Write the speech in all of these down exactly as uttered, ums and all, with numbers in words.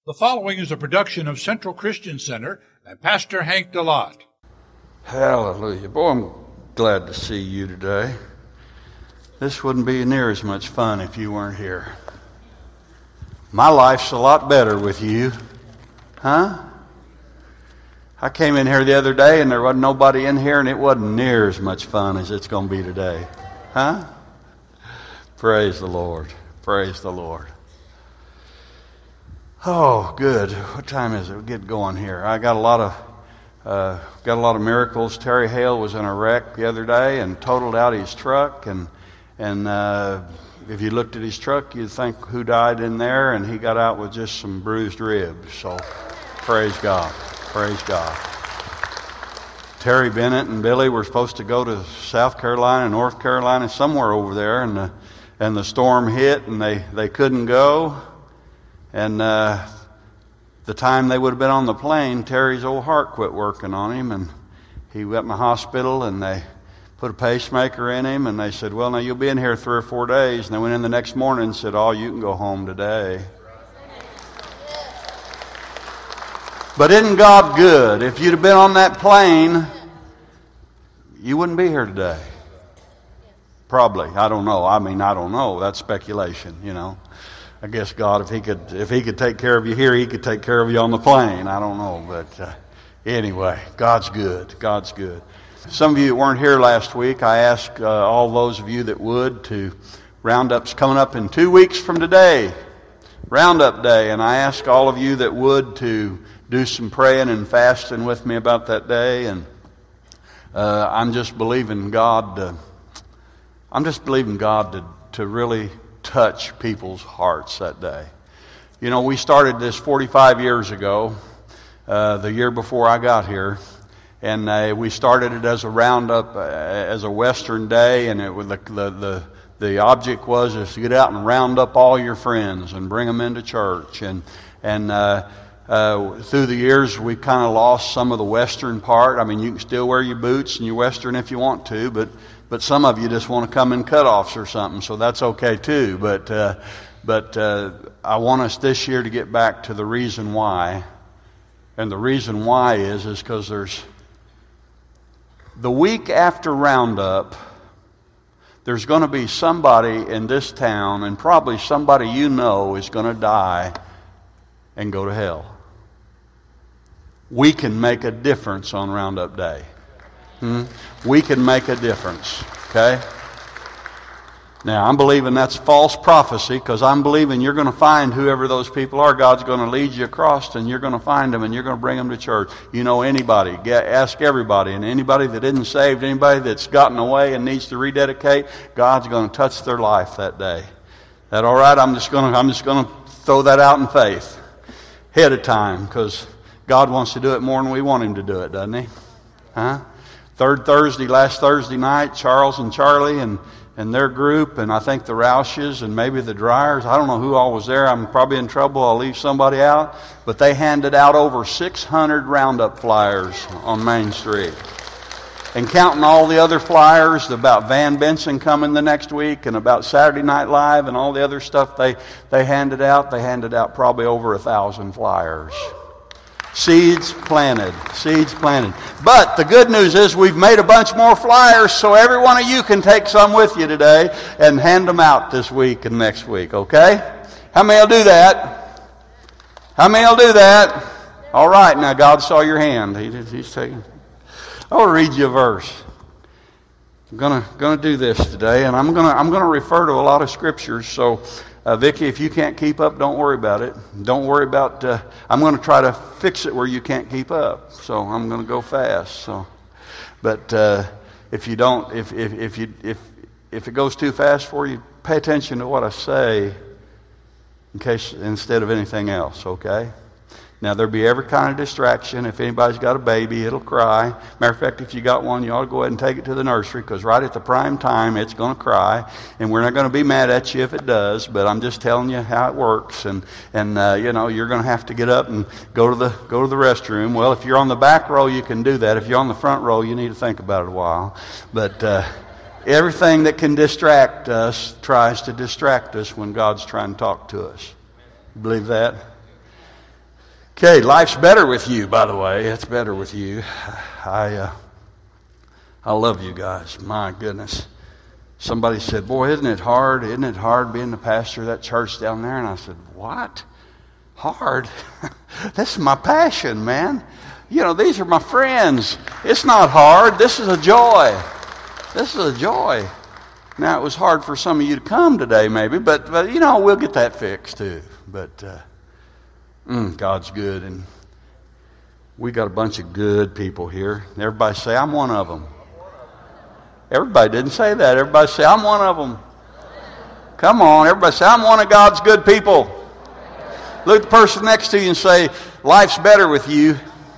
The following is a production of Central Christian Center and Pastor Hank DeLotte. Hallelujah. Boy, I'm glad to see you today. This wouldn't be near as much fun if you weren't here. My life's a lot better with you. Huh? I came in here the other day and there wasn't nobody in here and it wasn't near as much fun as it's going to be today. Huh? Praise the Lord. Praise the Lord. Oh, good. What time is it? We'll get going here. I got a lot of uh, got a lot of miracles. Terry Hale was in a wreck the other day and totaled out his truck, and and uh, if you looked at his truck, you'd think who died in there, and he got out with just some bruised ribs. So, praise God, praise God. Terry Bennett and Billy were supposed to go to South Carolina, North Carolina, somewhere over there, and the and the storm hit, and they they couldn't go. And uh, the time they would have been on the plane, Terry's old heart quit working on him, and he went in the hospital, and they put a pacemaker in him, and they said, well, now you'll be in here three or four days. And they went in the next morning and said, oh, you can go home today. But isn't God good? If you'd have been on that plane, you wouldn't be here today. Probably. I don't know. I mean, I don't know. That's speculation, you know. I guess God, if he could, if he could take care of you here, he could take care of you on the plane. I don't know, but uh, anyway, God's good. God's good. Some of you that weren't here last week, I asked uh, all those of you that would to Roundup's coming up in two weeks from today, Roundup Day, and I asked all of you that would to do some praying and fasting with me about that day, and uh, I'm just believing God. Uh, I'm just believing God to to really touch people's hearts that day. You know, we started this forty-five years ago, uh, the year before I got here, and uh, we started it as a roundup, uh, as a Western day, and it was the, the the the object was is to get out and round up all your friends and bring them into church, and and uh, uh, through the years we kind of lost some of the Western part. I mean, you can still wear your boots and your Western if you want to, but But some of you just want to come in cutoffs or something, so that's okay too. But uh, but uh, I want us this year to get back to the reason why, and the reason why is is because there's the week after Roundup, there's going to be somebody in this town, and probably somebody you know is going to die and go to hell. We can make a difference on Roundup Day. Hmm? We can make a difference, okay? Now, I'm believing that's false prophecy, because I'm believing you're going to find whoever those people are. God's going to lead you across, and you're going to find them, and you're going to bring them to church. You know anybody. Get, ask everybody. And anybody that isn't saved, anybody that's gotten away and needs to rededicate, God's going to touch their life that day. Is that all right? I'm just going to, I'm just going to throw that out in faith ahead of time, because God wants to do it more than we want Him to do it, doesn't He? Huh? Third Thursday, last Thursday night, Charles and Charlie and, and their group, and I think the Roushes and maybe the Dryers, I don't know who all was there. I'm probably in trouble. I'll leave somebody out. But they handed out over six hundred Roundup flyers on Main Street. And counting all the other flyers about Van Benson coming the next week and about Saturday Night Live and all the other stuff they, they handed out, they handed out probably over a thousand flyers. Seeds planted. Seeds planted. But the good news is we've made a bunch more flyers, so every one of you can take some with you today and hand them out this week and next week, okay? How many will do that? How many will do that? All right, now God saw your hand. He, he's taking. I want to read you a verse. I'm gonna gonna do this today, and I'm gonna I'm gonna refer to a lot of scriptures, so Uh, Vicki, if you can't keep up, don't worry about it. Don't worry about, uh, I'm going to try to fix it where you can't keep up. So I'm going to go fast. So, But uh, if you don't, if, if, if, you, if, if it goes too fast for you, pay attention to what I say in case, instead of anything else, okay? Now, there'll be every kind of distraction. If anybody's got a baby, it'll cry. Matter of fact, if you got one, you ought to go ahead and take it to the nursery, because right at the prime time, it's going to cry. And we're not going to be mad at you if it does, but I'm just telling you how it works. And, and uh, you know, you're going to have to get up and go to the go to the restroom. Well, if you're on the back row, you can do that. If you're on the front row, you need to think about it a while. But uh, everything that can distract us tries to distract us when God's trying to talk to us. Believe that? Okay, life's better with you, by the way. It's better with you. I uh, I love you guys. My goodness. Somebody said, boy, isn't it hard? Isn't it hard being the pastor of that church down there? And I said, what? Hard? This is my passion, man. You know, these are my friends. It's not hard. This is a joy. This is a joy. Now, it was hard for some of you to come today, maybe, but, but you know, we'll get that fixed too. But uh, mm, God's good, and we got a bunch of good people here. Everybody say, I'm one of them. Everybody didn't say that. Everybody say, I'm one of them. Come on, everybody say, I'm one of God's good people. Look at the person next to you and say, life's better with you.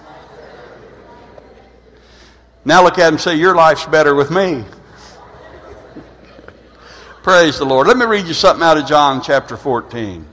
Now look at him and say, your life's better with me. Praise the Lord. Let me read you something out of John chapter fourteen.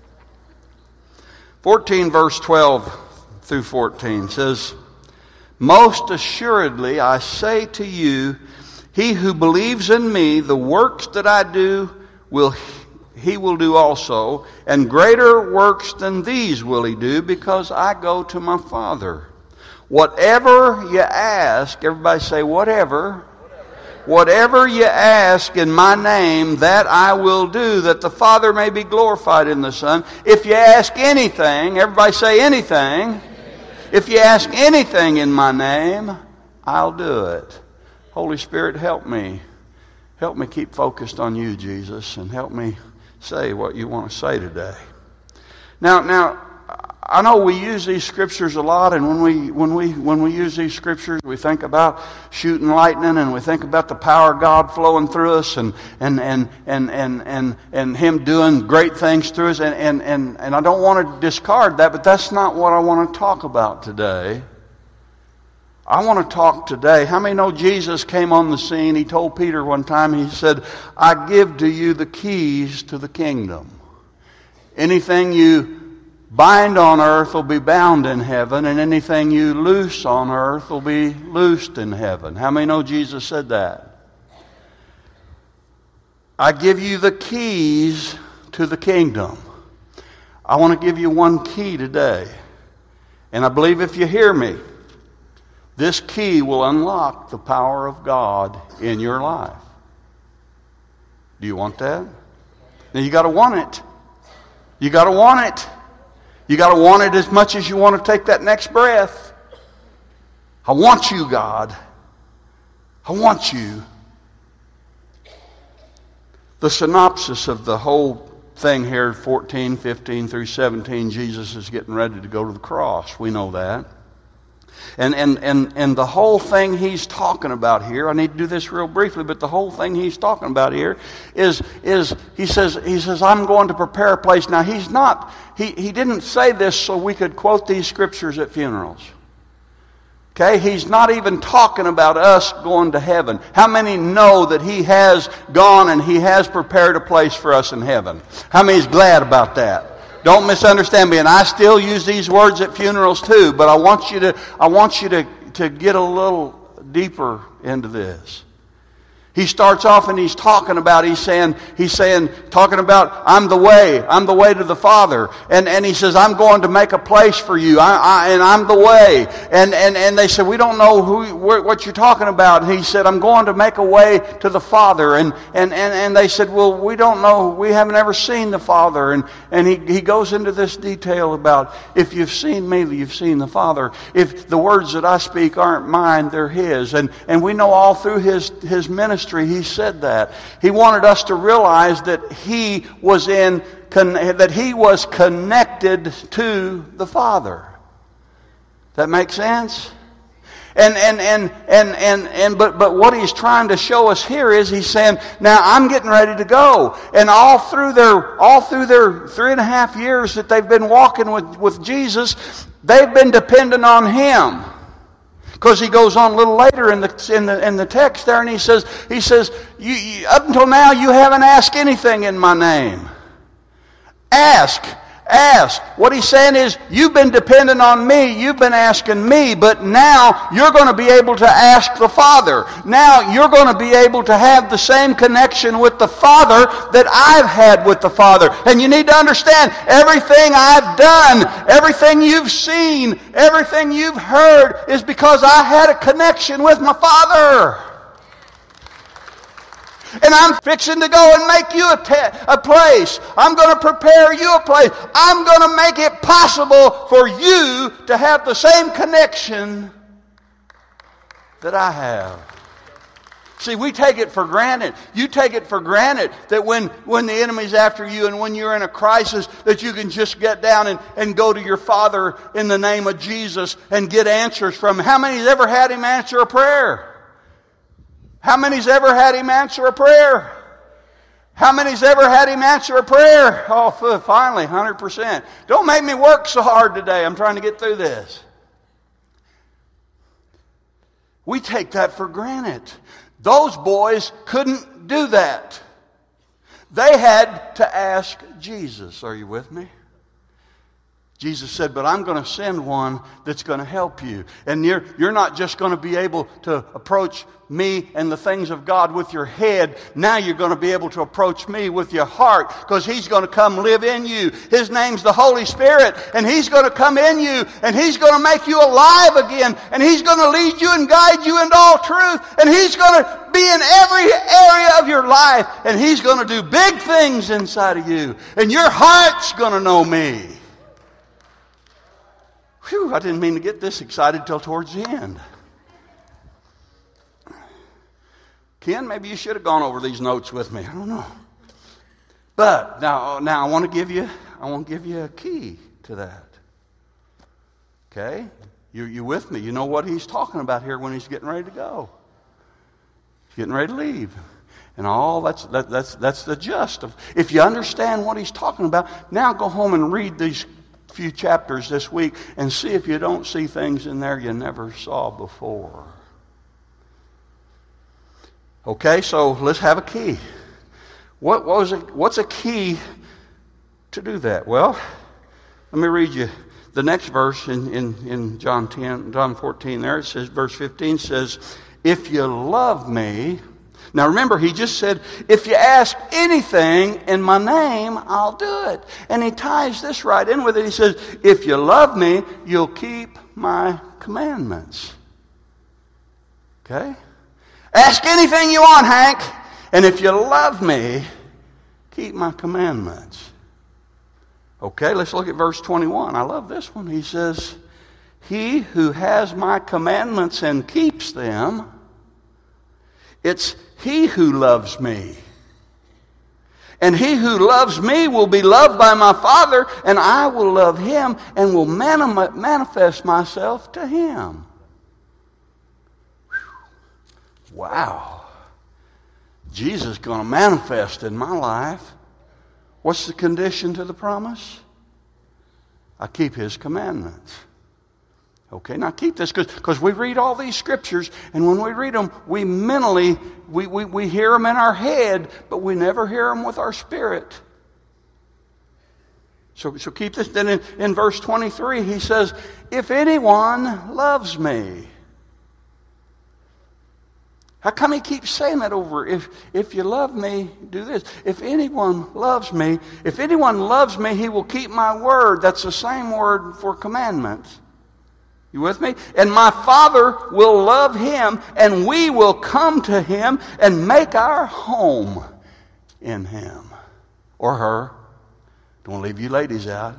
fourteen verse twelve through fourteen says, most assuredly I say to you, he who believes in me, the works that I do, will he will do also, and greater works than these will he do, because I go to my Father. Whatever you ask, everybody say whatever. Whatever you ask in my name, that I will do, that the Father may be glorified in the Son. If you ask anything, everybody say anything. If you ask anything in my name, I'll do it. Holy Spirit, help me. Help me keep focused on you, Jesus, and help me say what you want to say today. Now, now, I know we use these scriptures a lot, and when we when we when we use these scriptures, we think about shooting lightning, and we think about the power of God flowing through us, and and and and and and, and Him doing great things through us, and, and and and I don't want to discard that, but that's not what I want to talk about today. I want to talk today. How many know Jesus came on the scene? He told Peter one time, he said, I give to you the keys to the kingdom. Anything you bind on earth will be bound in heaven, and anything you loose on earth will be loosed in heaven. How many know Jesus said that? I give you the keys to the kingdom. I want to give you one key today. And I believe if you hear me, this key will unlock the power of God in your life. Do you want that? Now you got to want it. You got to want it. You got to want it as much as you want to take that next breath. I want you, God. I want you. The synopsis of the whole thing here, fourteen, fifteen through seventeen, Jesus is getting ready to go to the cross. We know that. And, and, and, and the whole thing he's talking about here, I need to do this real briefly, but the whole thing he's talking about here is, is he says, he says, I'm going to prepare a place. Now, he's not, he, he didn't say this so we could quote these scriptures at funerals. Okay, he's not even talking about us going to heaven. How many know that he has gone and he has prepared a place for us in heaven? How many is glad about that? Don't misunderstand me, and I still use these words at funerals too, but I want you to I want you to, to get a little deeper into this. He starts off and he's talking about, he's saying, he's saying, talking about, I'm the way, I'm the way to the Father. And, and he says, I'm going to make a place for you, I, I, and I'm the way. And, and, and they said, we don't know who, what you're talking about. And he said, I'm going to make a way to the Father. And, and, and, and they said, well, we don't know, we haven't ever seen the Father. And, and he, he goes into this detail about, if you've seen me, you've seen the Father. If the words that I speak aren't mine, they're His. And, and we know all through his, his ministry, he said that. He wanted us to realize that he was in that he was connected to the Father. That makes sense? And and and and and and but but what he's trying to show us here is he's saying, now I'm getting ready to go. And all through their all through their three and a half years that they've been walking with, with Jesus, they've been dependent on him. Because he goes on a little later in the in the in the text there, and he says he says you, you, up until now you haven't asked anything in my name. Ask, Ask. What he's saying is, you've been dependent on me, you've been asking me, but now you're going to be able to ask the Father. Now you're going to be able to have the same connection with the Father that I've had with the Father. And you need to understand, everything I've done, everything you've seen, everything you've heard is because I had a connection with my Father. And I'm fixing to go and make you a, te- a place. I'm going to prepare you a place. I'm going to make it possible for you to have the same connection that I have. See, we take it for granted. You take it for granted that when, when the enemy's after you and when you're in a crisis, that you can just get down and, and go to your Father in the name of Jesus and get answers from him. How many's ever had him answer a prayer? How many's ever had him answer a prayer? How many's ever had him answer a prayer? Oh, finally, one hundred percent. Don't make me work so hard today. I'm trying to get through this. We take that for granted. Those boys couldn't do that. They had to ask Jesus. Are you with me? Jesus said, but I'm going to send one that's going to help you. And you're, you're not just going to be able to approach me and the things of God with your head. Now you're going to be able to approach me with your heart, because he's going to come live in you. His name's the Holy Spirit, and he's going to come in you, and he's going to make you alive again, and he's going to lead you and guide you into all truth, and he's going to be in every area of your life, and he's going to do big things inside of you, and your heart's going to know me. Whew, I didn't mean to get this excited till towards the end. Ken, maybe you should have gone over these notes with me. I don't know. But now, now I want to give you, I want to give you a key to that. Okay? You, you with me? You know what he's talking about here when he's getting ready to go. He's getting ready to leave. And all that's that, that's that's the gist of. If you understand what he's talking about, now go home and read these few chapters this week and see if you don't see things in there you never saw before. Okay, so let's have a key. What, what was a, what's a key to do that? Well, let me read you the next verse in, in, in John ten, John fourteen there. It says, verse fifteen says, if you love me. Now remember, he just said, if you ask anything in my name, I'll do it. And he ties this right in with it. He says, if you love me, you'll keep my commandments. Okay? Ask anything you want, Hank. And if you love me, keep my commandments. Okay, let's look at verse twenty-one. I love this one. He says, he who has my commandments and keeps them, it's he who loves me. And he who loves me will be loved by my Father, and I will love him and will mani- manifest myself to him. Whew. Wow. Jesus is going to manifest in my life. What's the condition to the promise? I keep his commandments. Okay, now keep this, because we read all these scriptures, and when we read them, we mentally, we, we, we hear them in our head, but we never hear them with our spirit. So, so keep this. Then in, in verse twenty-three, he says, if anyone loves me. How come he keeps saying that over? If, if you love me, do this. If anyone loves me, if anyone loves me, he will keep my word. That's the same word for commandments. You with me? And my Father will love him, and we will come to him and make our home in him. Or her. Don't leave you ladies out.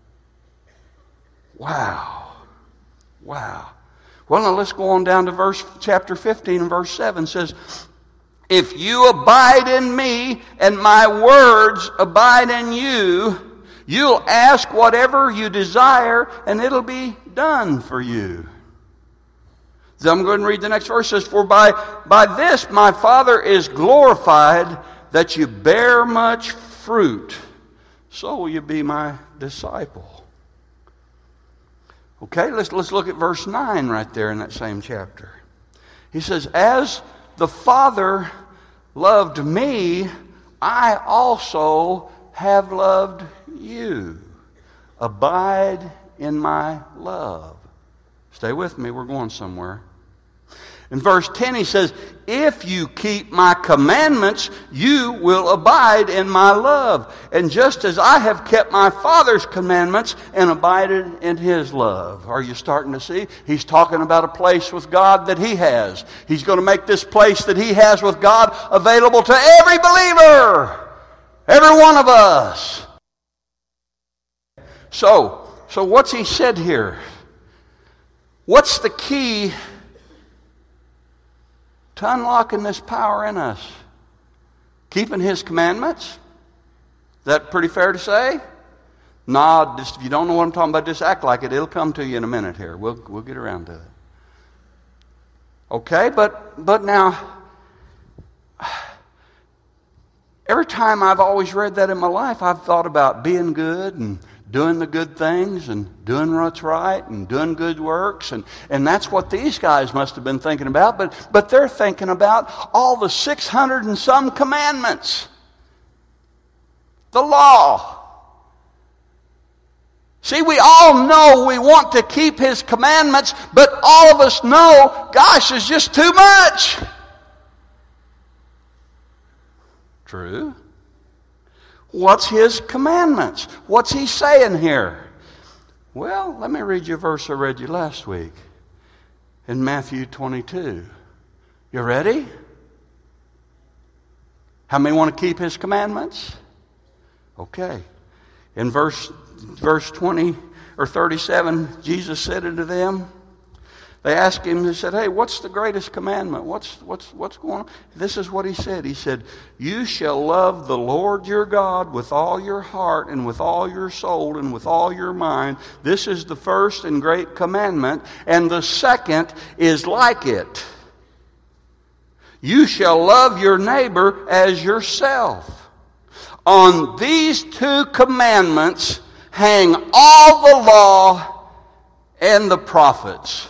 Wow. Wow. Well, now let's go on down to verse chapter fifteen and verse seven. It says, if you abide in me and my words abide in you, you'll ask whatever you desire, and it'll be done for you. So I'm going to read the next verse. It says, for by, by this my Father is glorified, that you bear much fruit. So will you be my disciple. Okay, let's, let's look at verse nine right there in that same chapter. He says, as the Father loved me, I also have loved you. abide in my love. Stay with me, we're going somewhere. In verse ten he says, if you keep my commandments, you will abide in my love. And just as I have kept my Father's commandments and abided in his love. Are you starting to see? He's talking about a place with God that he has. He's going to make this place that he has with God available to every believer. Every one of us. So, so what's he said here? What's the key to unlocking this power in us? Keeping his commandments? Is that pretty fair to say? Nah, just, if you don't know what I'm talking about, just act like it. It'll come to you in a minute here. We'll, we'll get around to it. Okay, but, but now, every time I've always read that in my life, I've thought about being good and doing the good things and doing what's right and doing good works. And, and that's what these guys must have been thinking about. But, but they're thinking about all the six hundred and some commandments. The law. See, we all know we want to keep his commandments, but all of us know, gosh, it's just too much. True. What's his commandments? What's he saying here? Well, let me read you a verse I read you last week in Matthew twenty-two. You ready? How many want to keep his commandments? Okay. In verse verse twenty or thirty-seven, Jesus said unto them, they asked him, they said, hey, what's the greatest commandment? What's, what's, what's going on? This is what he said. He said, you shall love the Lord your God with all your heart and with all your soul and with all your mind. This is the first and great commandment. And the second is like it. You shall love your neighbor as yourself. On these two commandments hang all the law and the prophets.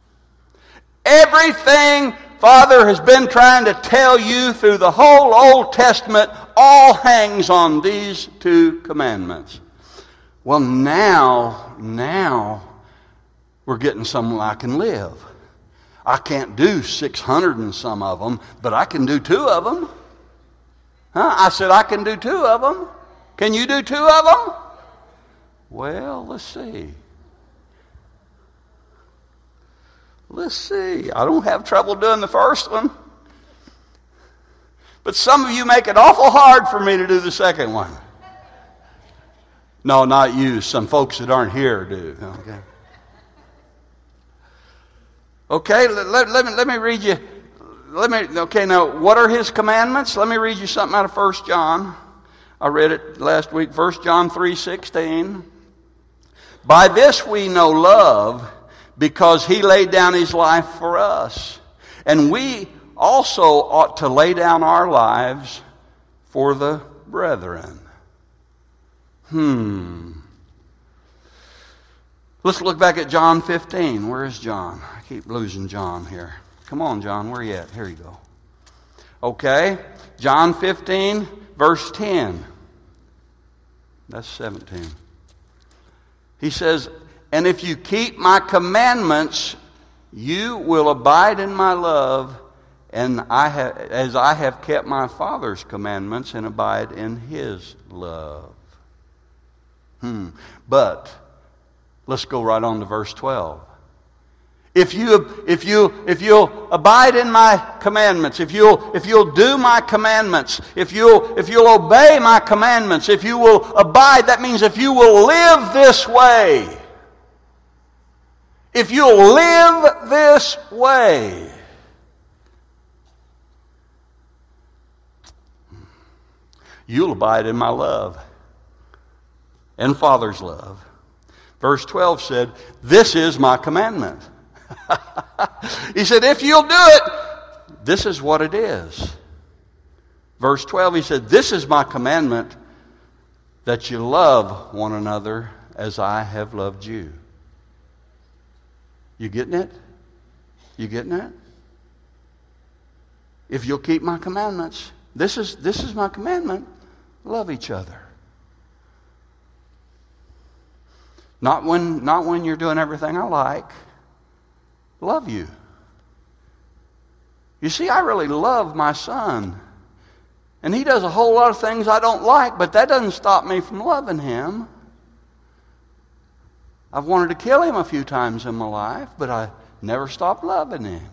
Everything Father has been trying to tell you through the whole Old Testament all hangs on these two commandments. Well, now, now we're getting somewhere I can live. I can't do six hundred and some of them, but I can do two of them. Huh? I said I can do two of them. Can you do two of them? Well, let's see. Let's see. I don't have trouble doing the first one. But some of you make it awful hard for me to do the second one. No, not you. Some folks that aren't here do. Okay. Okay, let, let, let, me, let me read you. Let me. Okay, now, what are his commandments? Let me read you something out of First John. I read it last week. First John three sixteen. By this we know love, because he laid down his life for us. And we also ought to lay down our lives for the brethren. Hmm. Let's look back at John fifteen. Where is John? I keep losing John here. Come on, John. Where are you at? Here you go. Okay. John fifteen, verse ten. That's seventeen. He says, and if you keep my commandments, you will abide in my love, and I have, as I have kept my Father's commandments and abide in his love. Hmm. But let's go right on to verse twelve. If you if you if you'll abide in my commandments, if you'll if you'll do my commandments, if you'll if you'll obey my commandments, if you will abide, that means if you will live this way. If you'll live this way, you'll abide in my love and Father's love. Verse twelve said, this is my commandment. He said, if you'll do it, this is what it is. Verse twelve, he said, this is my commandment, that you love one another as I have loved you. You getting it? You getting it? If you'll keep my commandments, this is this is my commandment, love each other. Not when, not when you're doing everything I like. Love you. You see, I really love my son. And he does a whole lot of things I don't like, but that doesn't stop me from loving him. I've wanted to kill him a few times in my life, but I never stopped loving him.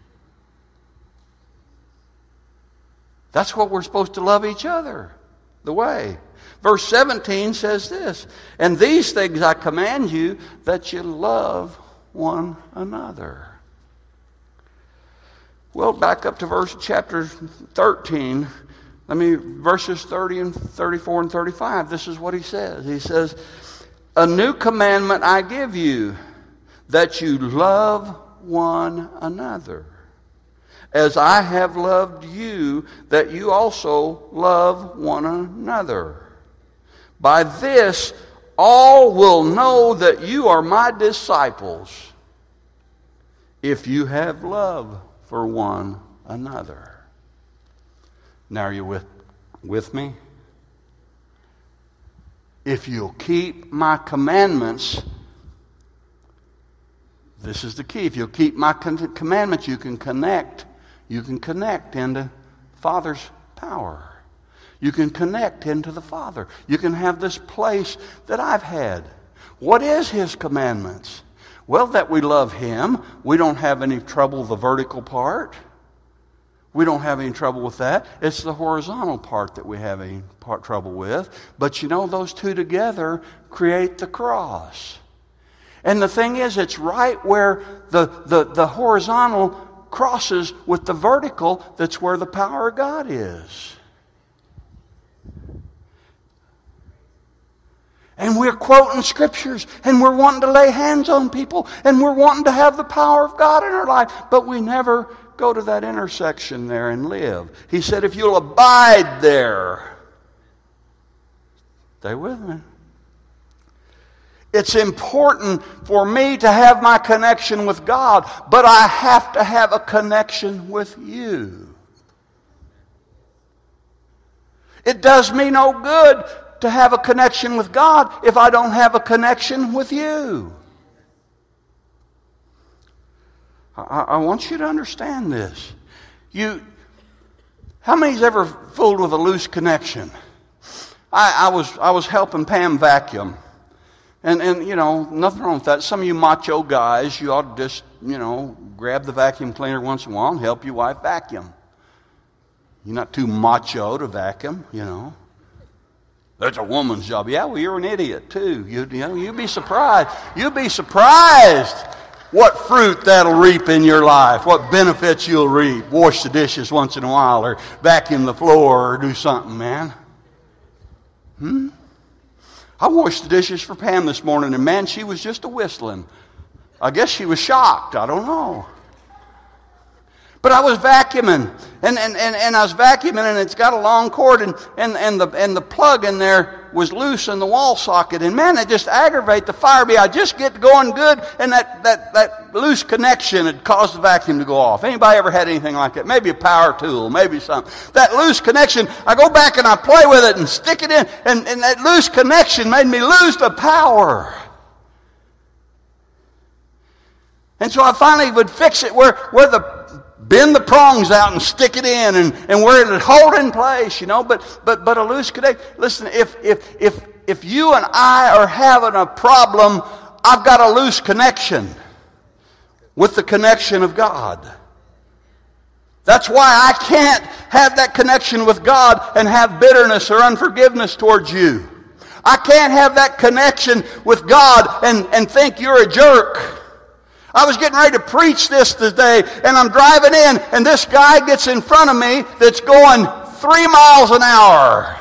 That's what we're supposed to love each other, the way. Verse seventeen says this, and these things I command you, that you love one another. Well, back up to verse chapter thirteen. Let me, verses thirty and thirty-four and thirty-five. This is what he says. He says, a new commandment I give you, that you love one another. As I have loved you, that you also love one another. By this, all will know that you are my disciples, if you have love for one another. Now, are you with, with me? If you'll keep my commandments, this is the key. If you'll keep my commandments, you can connect. You can connect into Father's power. You can connect into the Father. You can have this place that I've had. What is His commandments? Well, that we love Him. We don't have any trouble with the vertical part. We don't have any trouble with that. It's the horizontal part that we have any part trouble with. But you know, those two together create the cross. And the thing is, it's right where the, the, the horizontal crosses with the vertical, that's where the power of God is. And we're quoting scriptures, and we're wanting to lay hands on people, and we're wanting to have the power of God in our life, but we never go to that intersection there and live. He said, if you'll abide there, stay with me. It's important for me to have my connection with God, but I have to have a connection with you. It does me no good to have a connection with God if I don't have a connection with you. I, I want you to understand this. You, how many's ever fooled with a loose connection? I, I was I was helping Pam vacuum. And, and, you know, nothing wrong with that. Some of you macho guys, you ought to just, you know, grab the vacuum cleaner once in a while and help your wife vacuum. You're not too macho to vacuum, you know. That's a woman's job. Yeah, well, you're an idiot, too. You, you know, you'd be surprised. You'd be surprised what fruit that'll reap in your life, what benefits you'll reap. Wash the dishes once in a while, or vacuum the floor, or do something, man. Hmm? I washed the dishes for Pam this morning, and man, she was just a whistling. I guess she was shocked. I don't know. But I was vacuuming, and, and, and, and I was vacuuming, and it's got a long cord, and, and, and, the, and the plug in there was loose in the wall socket. And man, it just aggravated the fire bee. I just get going good, and that, that, that loose connection had caused the vacuum to go off. Anybody ever had anything like that? Maybe a power tool, maybe something. That loose connection, I go back and I play with it and stick it in, and, and that loose connection made me lose the power. And so I finally would fix it where, where the bend the prongs out and stick it in, and, and where it would hold in place, you know. But but but a loose connection. Listen, if if if if you and I are having a problem, I've got a loose connection with the connection of God. That's why I can't have that connection with God and have bitterness or unforgiveness towards you. I can't have that connection with God and, and think you're a jerk. I was getting ready to preach this today, and I'm driving in, and this guy gets in front of me that's going three miles an hour.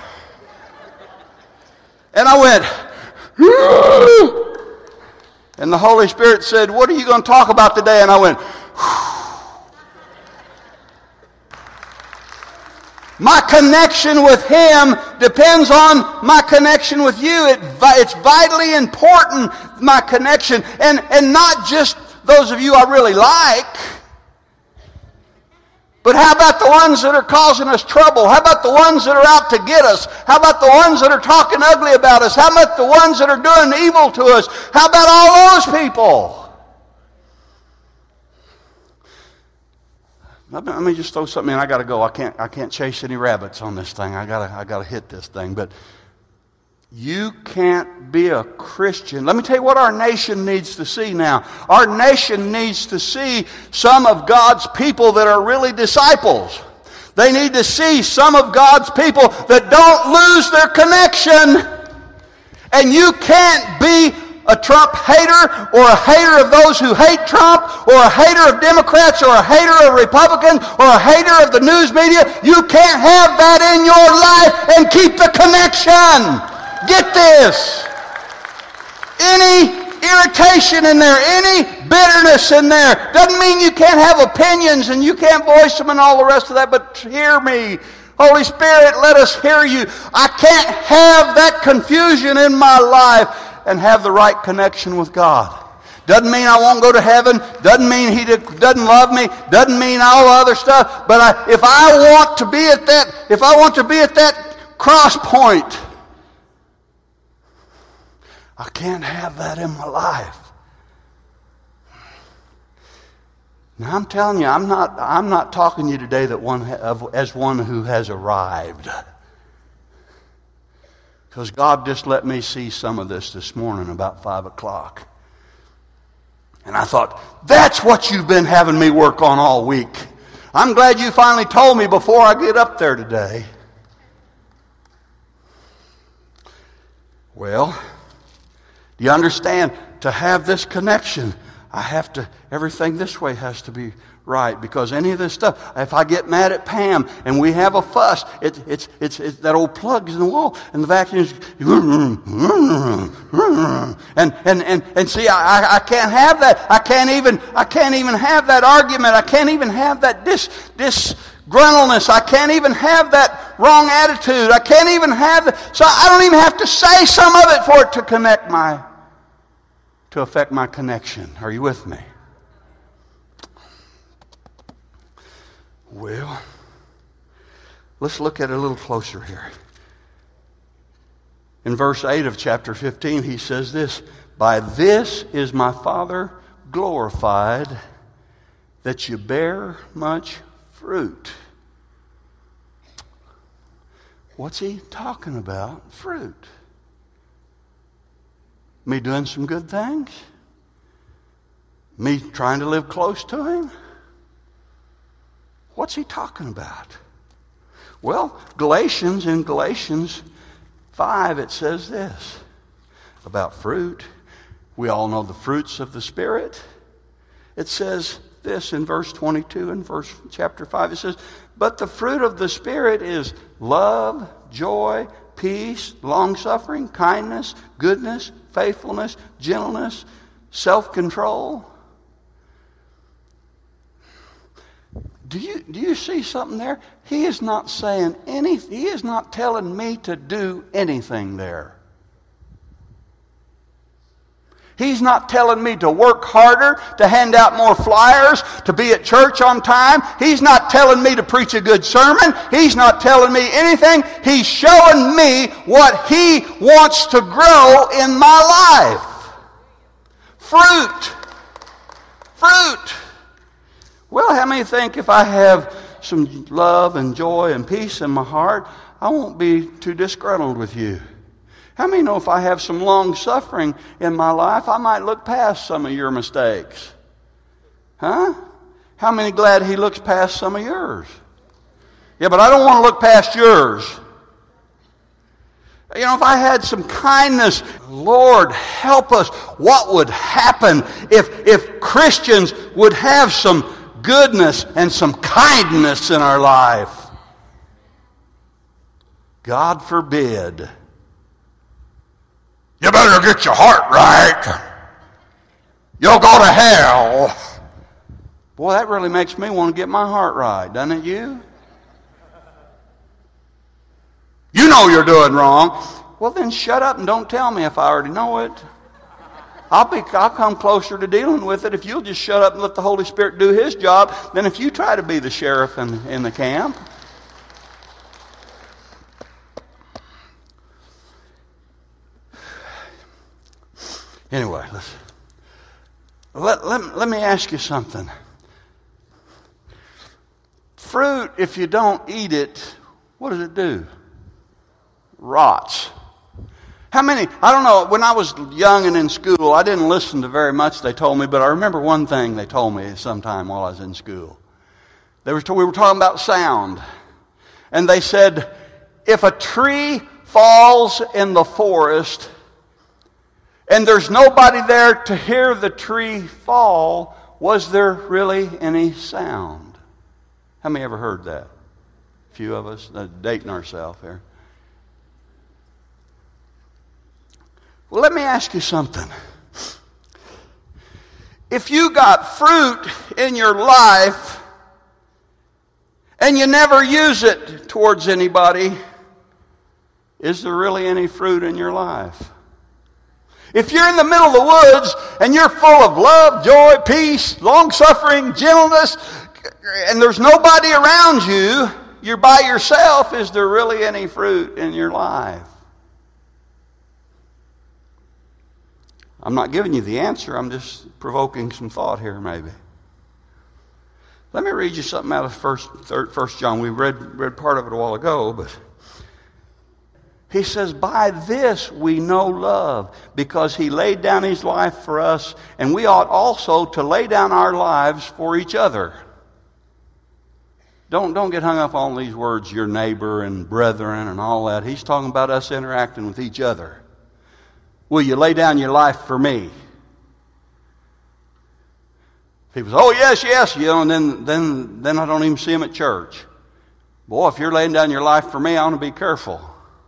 And I went, Whew. And the Holy Spirit said, what are you going to talk about today? And I went, Whew. My connection with Him depends on my connection with you. It, it's vitally important, my connection, and, and not just those of you I really like. But how about the ones that are causing us trouble? How about the ones that are out to get us? How about the ones that are talking ugly about us? How about the ones that are doing evil to us? How about all those people? Let me just throw something in. I got to go. I can't. I can't chase any rabbits on this thing. I got to. I got to hit this thing. But you can't be a Christian. Let me tell you what our nation needs to see now. Our nation needs to see some of God's people that are really disciples. They need to see some of God's people that don't lose their connection. And you can't be a Trump hater, or a hater of those who hate Trump, or a hater of Democrats, or a hater of Republicans, or a hater of the news media. You can't have that in your life and keep the connection. Get this. Any irritation in there, any bitterness in there, doesn't mean you can't have opinions and you can't voice them and all the rest of that, but hear me. Holy Spirit, let us hear you. I can't have that confusion in my life and have the right connection with God. Doesn't mean I won't go to heaven. Doesn't mean He doesn't love me. Doesn't mean all the other stuff. But I, if I want to be at that, if I want to be at that cross point, I can't have that in my life. Now I'm telling you, I'm not. I'm not talking to you today that one as one who has arrived. Because God just let me see some of this this morning about five o'clock. And I thought, that's what you've been having me work on all week. I'm glad you finally told me before I get up there today. Well, do you understand? To have this connection, I have to, everything this way has to be right, because any of this stuff, if I get mad at Pam and we have a fuss, it, it's, it's, it's that old plug's in the wall and the vacuum is, and, and, and, and see, I, I can't have that. I can't even, I can't even have that argument. I can't even have that dis, disgruntledness. I can't even have that wrong attitude. I can't even have that. So I don't even have to say some of it for it to connect my, to affect my connection. Are you with me? Well, let's look at it a little closer here. In verse eight of chapter fifteen, he says this, "By this is my Father glorified, that you bear much fruit." What's he talking about? Fruit. Me doing some good things? Me trying to live close to Him? What's he talking about? Well, Galatians, in Galatians five, it says this about fruit. We all know the fruits of the Spirit. It says this in verse twenty-two in verse chapter five. It says, "But the fruit of the Spirit is love, joy, peace, long-suffering, kindness, goodness, faithfulness, gentleness, self-control." Do you, do you see something there? He is not saying anything. He is not telling me to do anything there. He's not telling me to work harder, to hand out more flyers, to be at church on time. He's not telling me to preach a good sermon. He's not telling me anything. He's showing me what He wants to grow in my life. Fruit. Fruit. Well, how many think if I have some love and joy and peace in my heart, I won't be too disgruntled with you? How many know if I have some long suffering in my life, I might look past some of your mistakes? Huh? How many glad He looks past some of yours? Yeah, but I don't want to look past yours. You know, if I had some kindness, Lord, help us. What would happen if, if Christians would have some goodness and some kindness in our life? God forbid. You better get your heart right. You'll go to hell. Boy, that really makes me want to get my heart right, doesn't it, you? You know you're doing wrong. Well, then shut up and don't tell me if I already know it. I'll be, I'll come closer to dealing with it if you'll just shut up and let the Holy Spirit do His job than if you try to be the sheriff in, in the camp. Anyway, let's, let, let, let me ask you something. Fruit, if you don't eat it, what does it do? Rots. How many, I don't know, when I was young and in school, I didn't listen to very much they told me, but I remember one thing they told me sometime while I was in school. They were, we were talking about sound. And they said, if a tree falls in the forest and there's nobody there to hear the tree fall, was there really any sound? How many ever heard that? A few of us, uh, dating ourselves here. Well, let me ask you something. If you got fruit in your life and you never use it towards anybody, is there really any fruit in your life? If you're in the middle of the woods and you're full of love, joy, peace, long-suffering, gentleness, and there's nobody around you, you're by yourself, is there really any fruit in your life? I'm not giving you the answer. I'm just provoking some thought here maybe. Let me read you something out of First, third, First John. We read, read part of it a while ago, but he says, by this we know love, because He laid down His life for us, and we ought also to lay down our lives for each other. Don't, don't get hung up on these words, your neighbor and brethren and all that. He's talking about us interacting with each other. Will you lay down your life for me? People say, oh, yes, yes, you know, and then, then, then I don't even see them at church. Boy, if you're laying down your life for me, I want to be careful.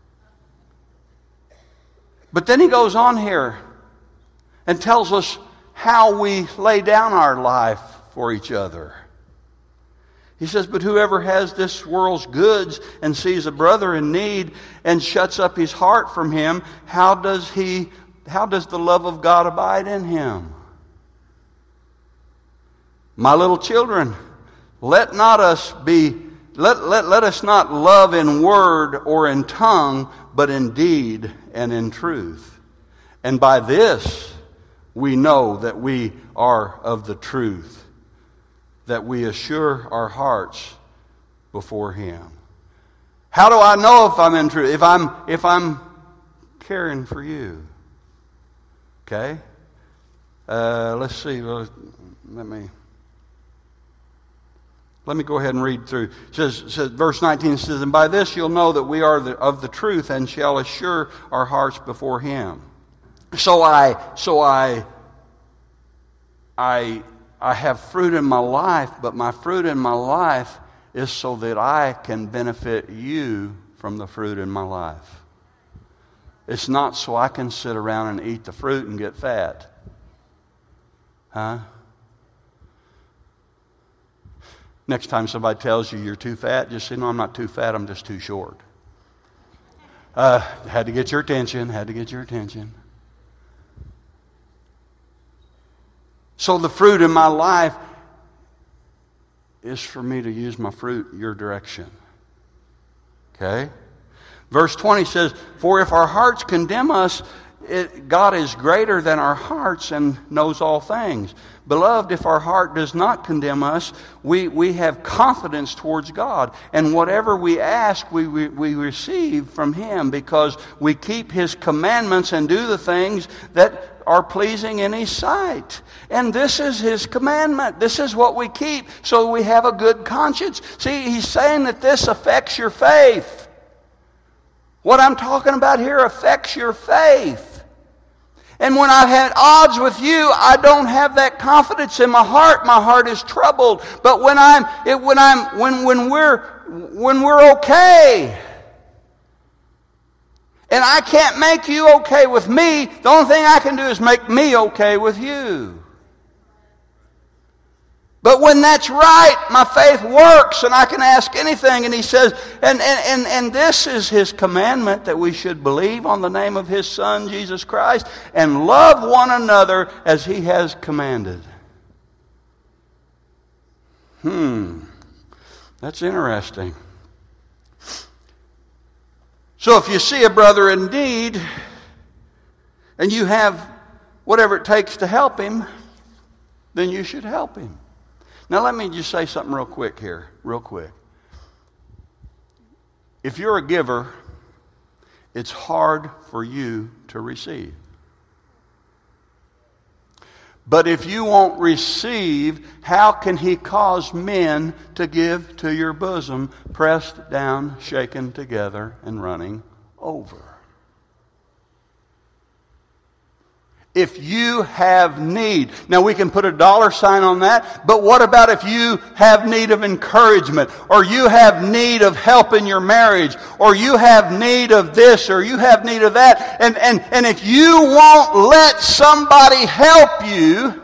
But then he goes on here and tells us how we lay down our life for each other. He says, but whoever has this world's goods and sees a brother in need and shuts up his heart from him, how does he, how does the love of God abide in him? My little children, let not us be, let, let, let us not love in word or in tongue, but in deed and in truth. And by this we know that we are of the truth, that we assure our hearts before Him. How do I know if I'm in truth? If I'm if I'm caring for you. Okay? Uh, let's see. Let me let me go ahead and read through. It says, it says verse nineteen says, and by this you'll know that we are the, of the truth, and shall assure our hearts before Him. So I so I I I have fruit in my life, but my fruit in my life is so that I can benefit you from the fruit in my life. It's not so I can sit around and eat the fruit and get fat. Huh? Next time somebody tells you you're too fat, just say, no, I'm not too fat, I'm just too short. Uh, had to get your attention, had to get your attention. So the fruit in my life is for me to use my fruit your direction. Okay? Verse twenty says, for if our hearts condemn us, it, God is greater than our hearts and knows all things. Beloved, if our heart does not condemn us, we, we have confidence towards God. And whatever we ask, we, we, we receive from Him, because we keep His commandments and do the things that are pleasing in His sight. And this is His commandment. This is what we keep, so we have a good conscience. See, He's saying that this affects your faith. What I'm talking about here affects your faith. And when I've had odds with you, I don't have that confidence in my heart. My heart is troubled. But when I'm, it, when I'm, when when we're, when we're okay, and I can't make you okay with me, the only thing I can do is make me okay with you. But when that's right, my faith works and I can ask anything. And he says, and, and, and, and this is his commandment, that we should believe on the name of his Son, Jesus Christ, and love one another as he has commanded. Hmm, that's interesting. So if you see a brother in need, and you have whatever it takes to help him, then you should help him. Now let me just say something real quick here, real quick. If you're a giver, it's hard for you to receive. But if you won't receive, how can he cause men to give to your bosom, pressed down, shaken together, and running over? If you have need. Now we can put a dollar sign on that, but what about if you have need of encouragement, or you have need of help in your marriage, or you have need of this, or you have need of that, and, and, and if you won't let somebody help you,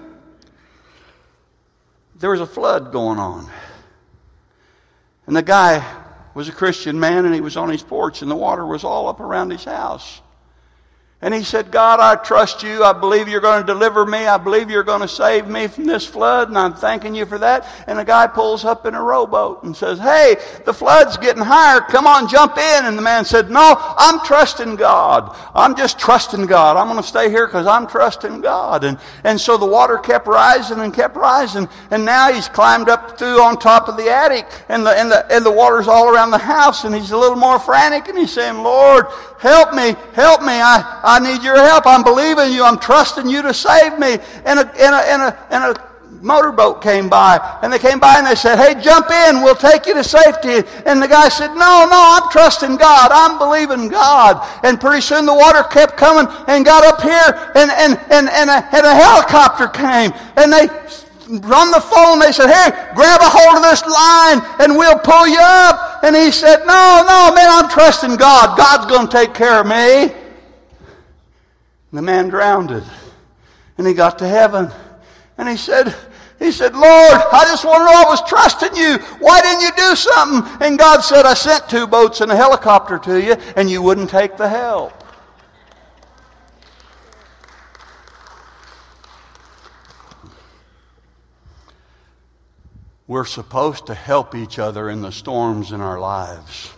there was a flood going on. And the guy was a Christian man, and he was on his porch, and the water was all up around his house. And he said, God, I trust you. I believe you're going to deliver me. I believe you're going to save me from this flood, and I'm thanking you for that. And the guy pulls up in a rowboat and says, hey, the flood's getting higher. Come on, jump in. And the man said, no, I'm trusting God. I'm just trusting God. I'm going to stay here because I'm trusting God. And, and so the water kept rising and kept rising. And now he's climbed up through on top of the attic, and the, and the, and the water's all around the house. And he's a little more frantic, and he's saying, Lord, help me, help me. I, I need your help. I'm believing you. I'm trusting you to save me. And a, and a, and a, and a motorboat came by. And they came by and they said, hey, jump in. We'll take you to safety. And the guy said, no, no, I'm trusting God. I'm believing God. And pretty soon the water kept coming and got up here. And, and, and, and, a, and a helicopter came. And they on the phone, they said, hey, grab a hold of this line and we'll pull you up. And he said, no, no, man, I'm trusting God. God's going to take care of me. And the man drowned. And he got to heaven. And he said, he said, Lord, I just want to know, I was trusting you. Why didn't you do something? And God said, I sent two boats and a helicopter to you, and you wouldn't take the help. We're supposed to help each other in the storms in our lives.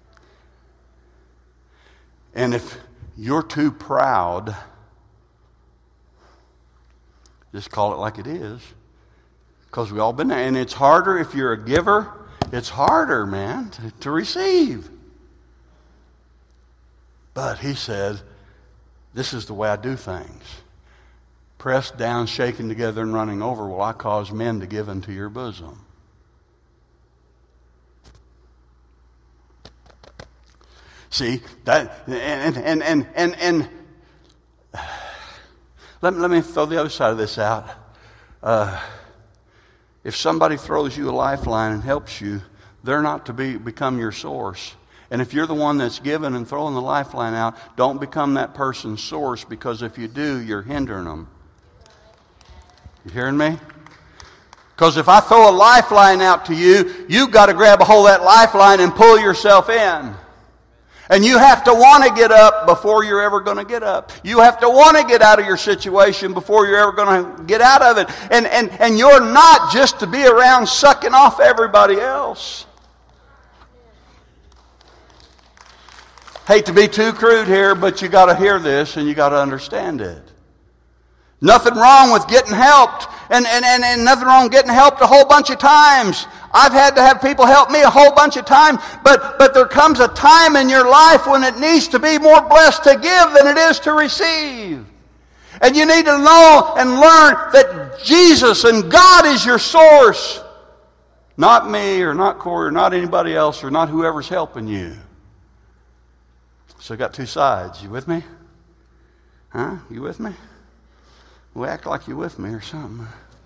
And if you're too proud, just call it like it is. Because we've all been there. And it's harder if you're a giver. It's harder, man, to, to receive. But he said, this is the way I do things. Pressed down, shaken together, and running over, will I cause men to give into your bosom. See, that, and, and, and, and, and let, let me throw the other side of this out. Uh, if somebody throws you a lifeline and helps you, they're not to be become your source. And if you're the one that's giving and throwing the lifeline out, don't become that person's source, because if you do, you're hindering them. You hearing me? Because if I throw a lifeline out to you, you've got to grab a hold of that lifeline and pull yourself in. And you have to want to get up before you're ever going to get up. You have to want to get out of your situation before you're ever going to get out of it. And, and, and you're not just to be around sucking off everybody else. Hate to be too crude here, but you got to hear this and you got to understand it. Nothing wrong with getting helped, and, and, and, and nothing wrong with getting helped a whole bunch of times. I've had to have people help me a whole bunch of times, but, but there comes a time in your life when it needs to be more blessed to give than it is to receive. And you need to know and learn that Jesus and God is your source. Not me or not Corey or not anybody else or not whoever's helping you. So I got two sides. You with me? Huh? You with me? We act like you're with me or something.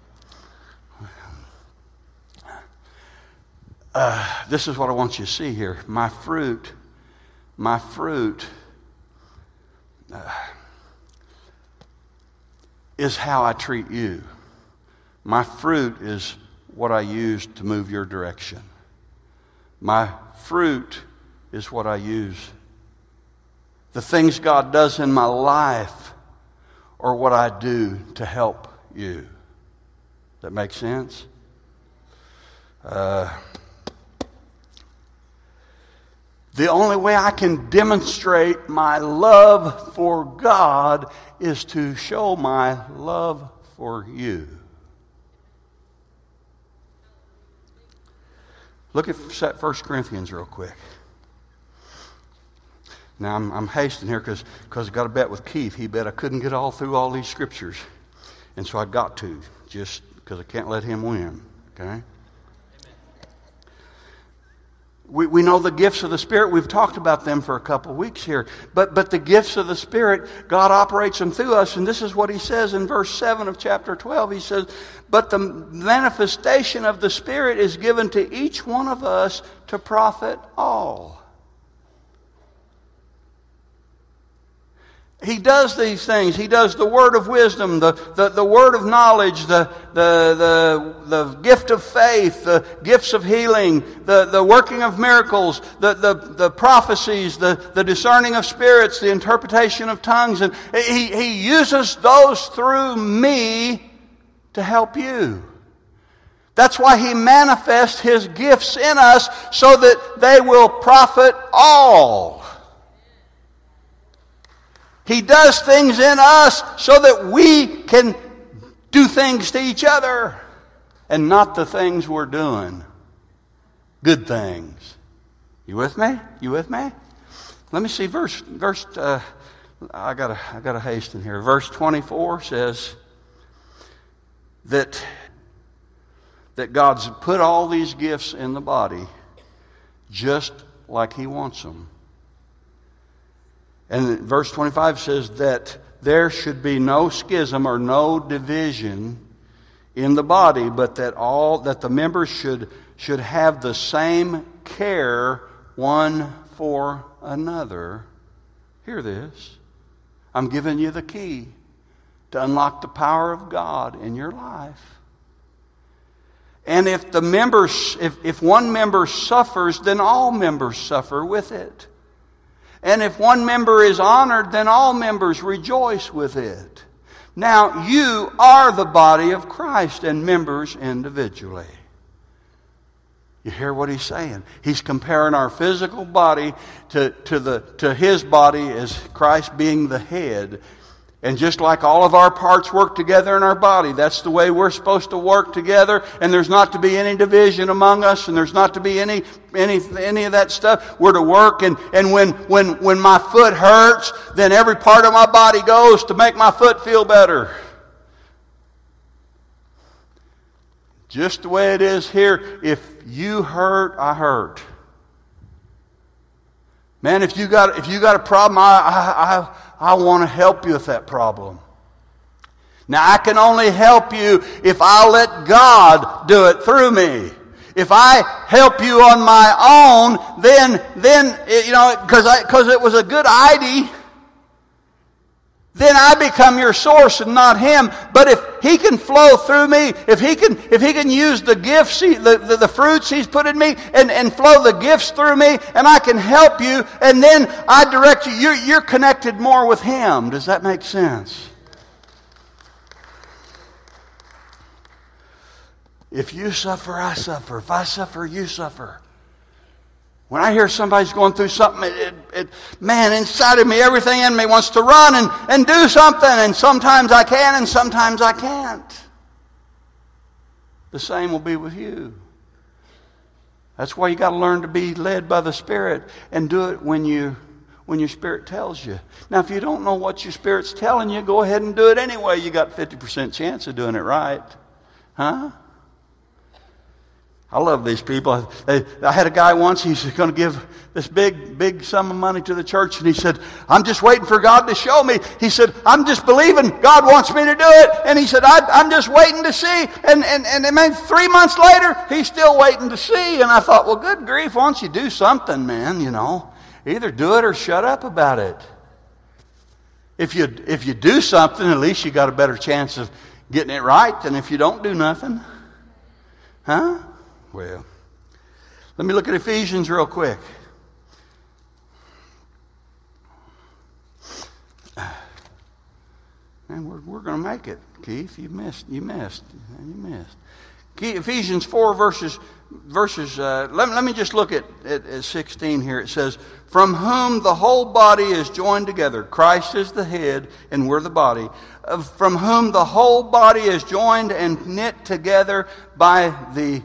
Uh, this is what I want you to see here. My fruit, my fruit uh, is how I treat you. My fruit is what I use to move your direction. My fruit is what I use. The things God does in my life are what I do to help you. Does that make sense? Uh, the only way I can demonstrate my love for God is to show my love for you. Look at First Corinthians real quick. Now, I'm, I'm hastening here because I got a bet with Keith. He bet I couldn't get all through all these scriptures. And so I got to, just because I can't let him win. Okay? We, we know the gifts of the Spirit. We've talked about them for a couple of weeks here. But, but the gifts of the Spirit, God operates them through us. And this is what he says in verse seven of chapter twelve. He says, but the manifestation of the Spirit is given to each one of us to profit all. He does these things. He does the word of wisdom, the, the, the word of knowledge, the, the, the, the gift of faith, the gifts of healing, the, the working of miracles, the, the, the prophecies, the, the discerning of spirits, the interpretation of tongues. And he, he uses those through me to help you. That's why he manifests his gifts in us so that they will profit all. He does things in us so that we can do things to each other and not the things we're doing. Good things. You with me? You with me? Let me see verse verse uh, I gotta I gotta hasten here. Verse twenty-four says that that God's put all these gifts in the body just like he wants them. And verse twenty-five says that there should be no schism or no division in the body, but that all that the members should should have the same care one for another. Hear this. I'm giving you the key to unlock the power of God in your life. And if the members, if, if one member suffers, then all members suffer with it. And if one member is honored, then all members rejoice with it. Now, you are the body of Christ and members individually. You hear what he's saying? He's comparing our physical body to, to, the, to his body as Christ being the head. And just like all of our parts work together in our body, that's the way we're supposed to work together. And there's not to be any division among us, and there's not to be any any any of that stuff. We're to work, and, and when, when, when my foot hurts, then every part of my body goes to make my foot feel better. Just the way it is here. If you hurt, I hurt. Man, if you got if you got a problem, I I I, I want to help you with that problem. Now, I can only help you if I let God do it through me. If I help you on my own, then then you know because I because it was a good idea. Then I become your source and not him. But if he can flow through me, if he can if he can use the gifts, he, the, the, the fruits he's put in me, and, and flow the gifts through me, and I can help you, and then I direct you, you're, you're connected more with him. Does that make sense? If you suffer, I suffer. If I suffer, you suffer. When I hear somebody's going through something, it, it, it, man, inside of me, everything in me wants to run and, and do something. And sometimes I can and sometimes I can't. The same will be with you. That's why you got to learn to be led by the Spirit and do it when you when your Spirit tells you. Now, if you don't know what your Spirit's telling you, go ahead and do it anyway. You got fifty percent chance of doing it right. Huh? I love these people. I, I had a guy once, he's going to give this big, big sum of money to the church, and he said, I'm just waiting for God to show me. He said, I'm just believing God wants me to do it. And he said, I, I'm just waiting to see. And, and, and then three months later, he's still waiting to see. And I thought, well, good grief, why don't you do something, man, you know. Either do it or shut up about it. If you, if you do something, at least you got a better chance of getting it right than if you don't do nothing. Huh? Well, let me look at Ephesians real quick. Man, we're, we're going to make it, Keith. You missed. You missed. You missed. Ephesians four verses, verses. Uh, let, let me just look at, at, at sixteen here. It says, "From whom the whole body is joined together." Christ is the head, and we're the body. Uh, "from whom the whole body is joined and knit together by the."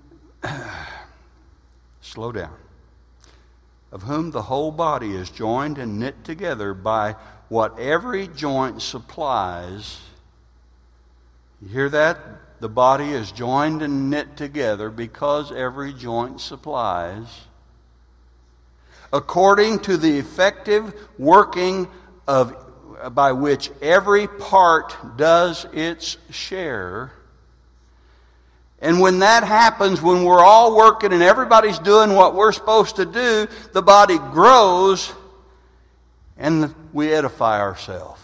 Slow down. "Of whom the whole body is joined and knit together by what every joint supplies." You hear that? The body is joined and knit together because every joint supplies. "According to the effective working of by which every part does its share." And when that happens, when we're all working and everybody's doing what we're supposed to do, the body grows and we edify ourselves.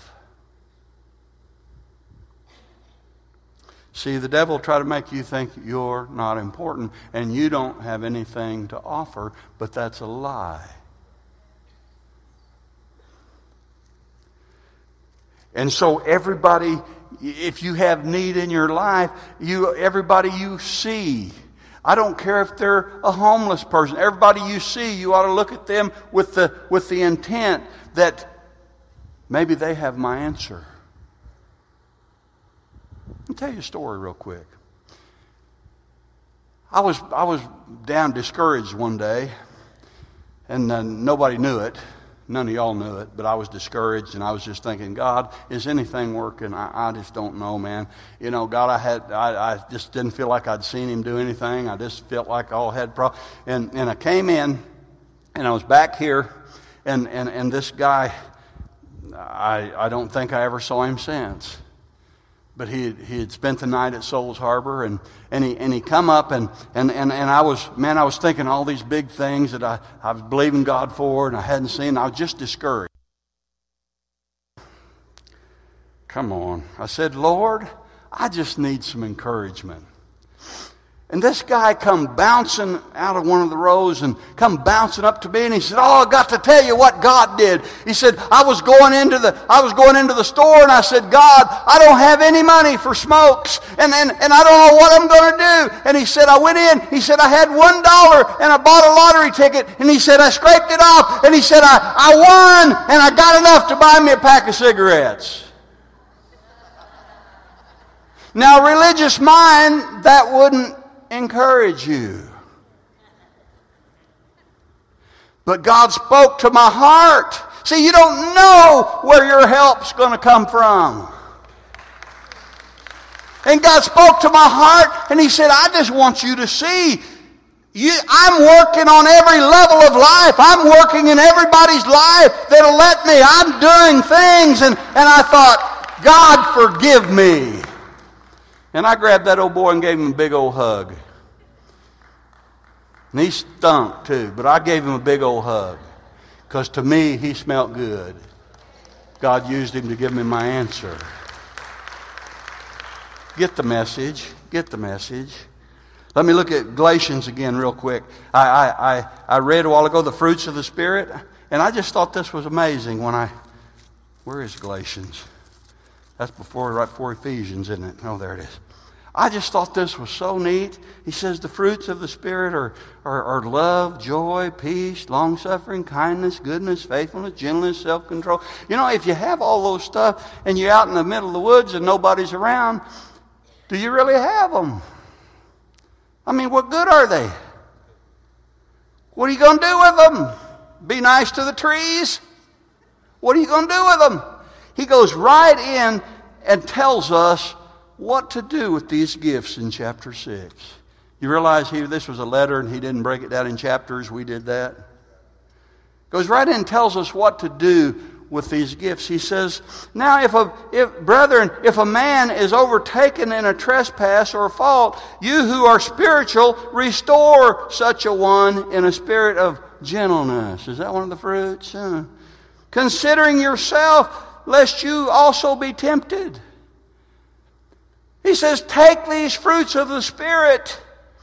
See, the devil will try to make you think you're not important and you don't have anything to offer, but that's a lie. And so everybody, if you have need in your life, you everybody you see, I don't care if they're a homeless person, everybody you see, you ought to look at them with the with the intent that maybe they have my answer. Let me tell you a story real quick. I was I was down discouraged one day, and uh, nobody knew it. None of y'all knew it, but I was discouraged, and I was just thinking, God, is anything working? I, I just don't know, man. You know, God, I had I, I just didn't feel like I'd seen Him do anything. I just felt like I all had problems. And and I came in, and I was back here, and and and this guy, I I don't think I ever saw him since. But he he had spent the night at Souls Harbor, and, and he and he come up, and, and, and, and I was man I was thinking all these big things that I, I was believing God for, and I hadn't seen. I was just discouraged. Come on, I said, Lord, I just need some encouragement. And this guy come bouncing out of one of the rows and come bouncing up to me, and he said, "Oh, I got to tell you what God did." He said, I was going into the I was going into the store, and I said, "God, I don't have any money for smokes, and, and, and I don't know what I'm going to do." And he said, I went in, he said, I had one dollar, and I bought a lottery ticket, and he said, I scraped it off, and he said, I, I won, and I got enough to buy me a pack of cigarettes. Now, religious mind, that wouldn't encourage you. But God spoke to my heart. See, you don't know where your help's going to come from. And God spoke to my heart, and He said, I just want you to see. You, I'm working on every level of life. I'm working in everybody's life that'll let me. I'm doing things. And, and I thought, God, forgive me. And I grabbed that old boy and gave him a big old hug. And he stunk too, but I gave him a big old hug. Because to me, he smelled good. God used him to give me my answer. Get the message. Get the message. Let me look at Galatians again real quick. I, I, I, I read a while ago the fruits of the Spirit, and I just thought this was amazing when I... Where is Galatians? That's before, right before Ephesians, isn't it? Oh, there it is. I just thought this was so neat. He says the fruits of the Spirit are, are, are love, joy, peace, long-suffering, kindness, goodness, faithfulness, gentleness, self-control. You know, if you have all those stuff and you're out in the middle of the woods and nobody's around, do you really have them? I mean, what good are they? What are you going to do with them? Be nice to the trees? What are you going to do with them? He goes right in and tells us what to do with these gifts in chapter six. You realize here this was a letter and he didn't break it down in chapters. We did that. Goes right in and tells us what to do with these gifts. He says, now if a if brethren, if a man is overtaken in a trespass or a fault, you who are spiritual, restore such a one in a spirit of gentleness. Is that one of the fruits? Uh, considering yourself, lest you also be tempted. He says, take these fruits of the Spirit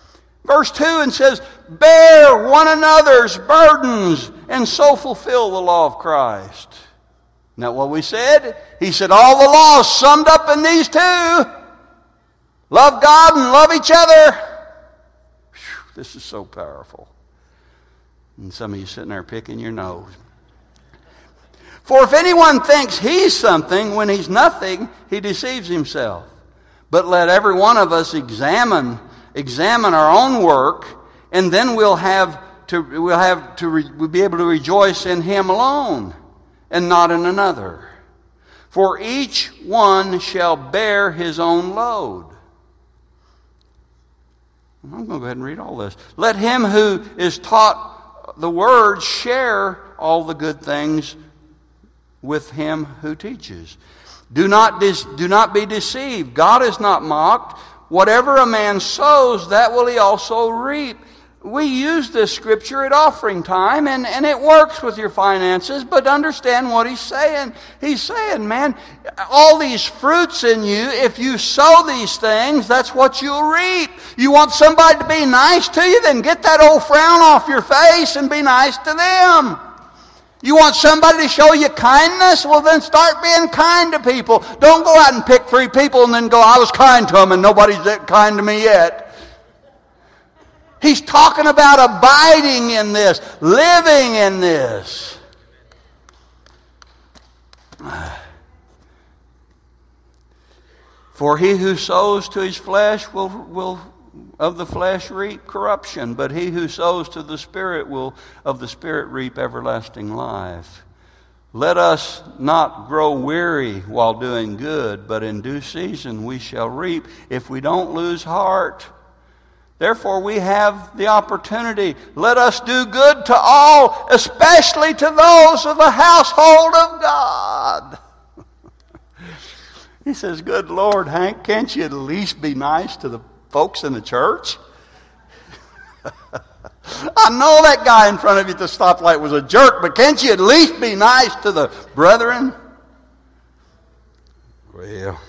verse two, and says, bear one another's burdens and so fulfill the law of Christ. Isn't that what we said? He said all the law is summed up in these two. Love God and love each other. Whew, this is so powerful. And some of you sitting there picking your nose. For if anyone thinks he's something when he's nothing, he deceives himself. But let every one of us examine examine our own work, and then we'll have to we'll have to re, we'll be able to rejoice in Him alone, and not in another. For each one shall bear his own load. I'm going to go ahead and read all this. Let him who is taught the word share all the good things with him who teaches. Do not, dis, do not be deceived. God is not mocked. Whatever a man sows, that will he also reap. We use this scripture at offering time, and, and it works with your finances, but understand what he's saying. He's saying, man, all these fruits in you, if you sow these things, that's what you'll reap. You want somebody to be nice to you, then get that old frown off your face and be nice to them. You want somebody to show you kindness? Well, then start being kind to people. Don't go out and pick three people and then go, I was kind to them and nobody's that kind to me yet. He's talking about abiding in this, living in this. For he who sows to his flesh will, will of the flesh reap corruption, but he who sows to the Spirit will of the Spirit reap everlasting life. Let us not grow weary while doing good, but in due season we shall reap if we don't lose heart. Therefore we have the opportunity. Let us do good to all, especially to those of the household of God. He says, good Lord, Hank, can't you at least be nice to the folks in the church? I know that guy in front of you at the stoplight was a jerk, but can't you at least be nice to the brethren? Well,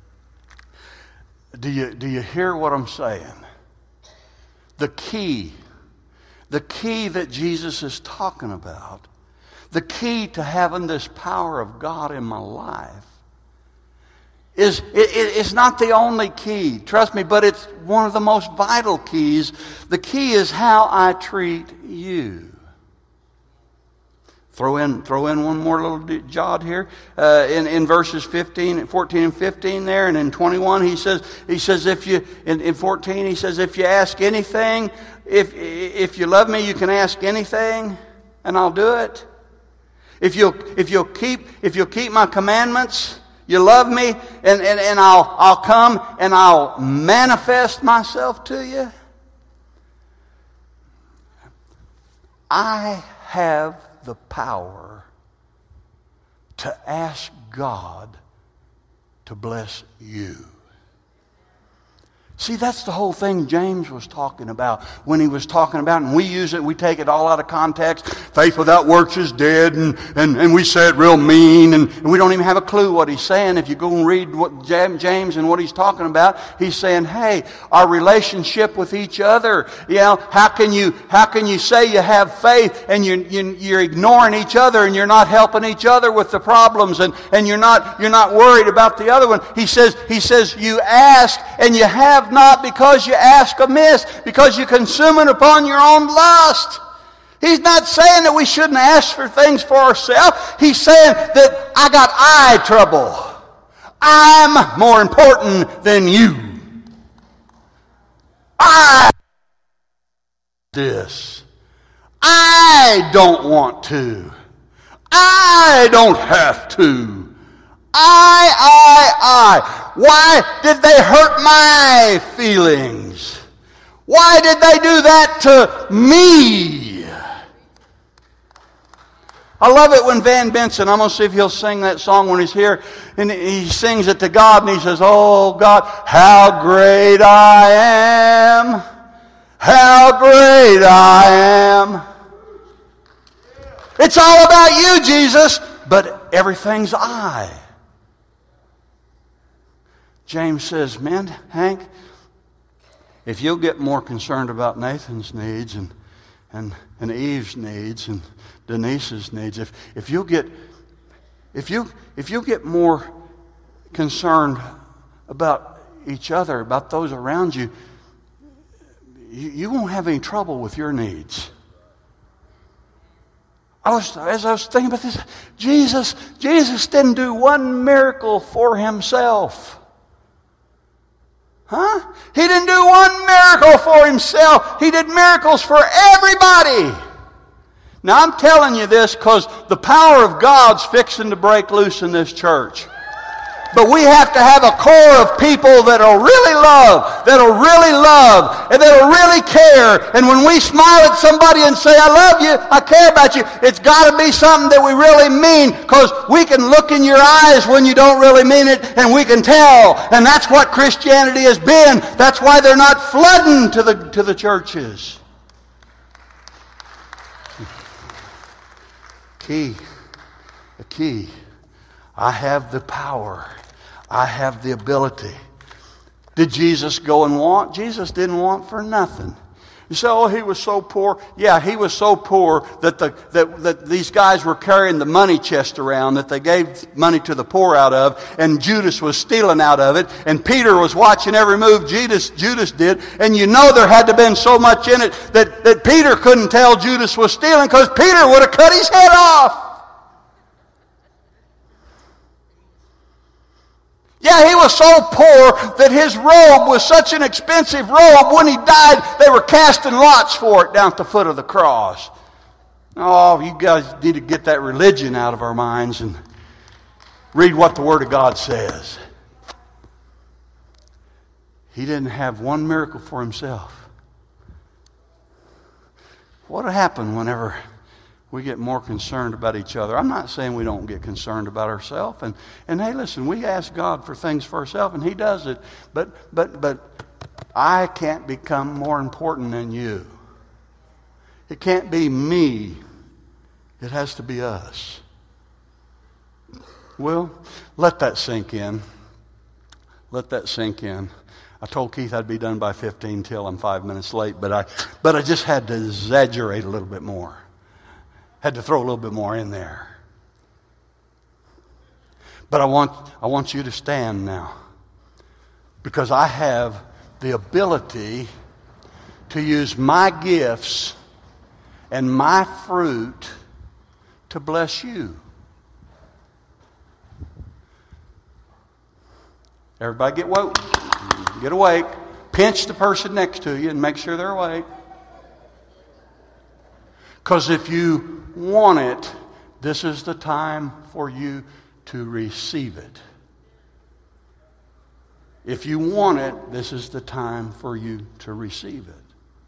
do you, do you hear what I'm saying? The key, the key that Jesus is talking about, the key to having this power of God in my life, is it, it, it's not the only key, trust me, but it's one of the most vital keys. The key is how I treat you. Throw in, throw in one more little jot here uh, in in verses fifteen, fourteen, and fifteen there, and in twenty-one he says he says if you in, in fourteen he says if you ask anything, if if you love me, you can ask anything, and I'll do it. If you'll if you'll keep if you'll keep my commandments. You love me, and, and, and I'll, I'll come and I'll manifest myself to you. I have the power to ask God to bless you. See, that's the whole thing James was talking about when he was talking about, and we use it, we take it all out of context. Faith without works is dead, and, and, and we say it real mean, and, and we don't even have a clue what he's saying. If you go and read what James and what he's talking about, he's saying, hey, our relationship with each other, you know, how can you, how can you say you have faith and you, you, you're ignoring each other and you're not helping each other with the problems, and, and you're not, you're not worried about the other one? He says, he says, you ask and you have not because you ask amiss, because you consume it upon your own lust. He's not saying that we shouldn't ask for things for ourselves. He's saying that I got eye trouble. I'm more important than you. I this. I don't want to. I don't have to. I, I, I. Why did they hurt my feelings? Why did they do that to me? I love it when Van Benson, I'm going to see if he'll sing that song when he's here, and he sings it to God, and he says, oh God, how great I am. How great I am. It's all about you, Jesus, but everything's I. James says, man, Hank, if you'll get more concerned about Nathan's needs and and, and Eve's needs and Denise's needs, if if you'll get if you if you'll get more concerned about each other, about those around you, you, you won't have any trouble with your needs. I was, as I was thinking about this, Jesus, Jesus didn't do one miracle for himself. Huh? He didn't do one miracle for himself. He did miracles for everybody. Now I'm telling you this because the power of God's fixing to break loose in this church. But we have to have a core of people that'll really love, that'll really love, and that'll really care. And when we smile at somebody and say, I love you, I care about you, it's got to be something that we really mean, because we can look in your eyes when you don't really mean it, and we can tell. And that's what Christianity has been. That's why they're not flooding to the, to the churches. Key. The key. I have the power. I have the ability. Did Jesus go and want? Jesus didn't want for nothing. You say, oh, he was so poor. Yeah, he was so poor that the that, that these guys were carrying the money chest around that they gave money to the poor out of, and Judas was stealing out of it, and Peter was watching every move Judas, Judas did, and you know there had to have been so much in it that, that Peter couldn't tell Judas was stealing, because Peter would have cut his head off. Yeah, he was so poor that his robe was such an expensive robe. When he died, they were casting lots for it down at the foot of the cross. Oh, you guys need to get that religion out of our minds and read what the Word of God says. He didn't have one miracle for himself. What will happen whenever we get more concerned about each other? I'm not saying we don't get concerned about ourselves. And, and hey, listen, we ask God for things for ourselves, and He does it. But, but, but I can't become more important than you. It can't be me. It has to be us. Well, let that sink in. Let that sink in. I told Keith I'd be done by fifteen till I'm five minutes late, but I, but I just had to exaggerate a little bit more. Had to throw a little bit more in there. But I want, I want you to stand now, because I have the ability to use my gifts and my fruit to bless you. Everybody get woke. Get awake. Pinch the person next to you and make sure they're awake. Because if you want it, this is the time for you to receive it. If you want it, this is the time for you to receive it.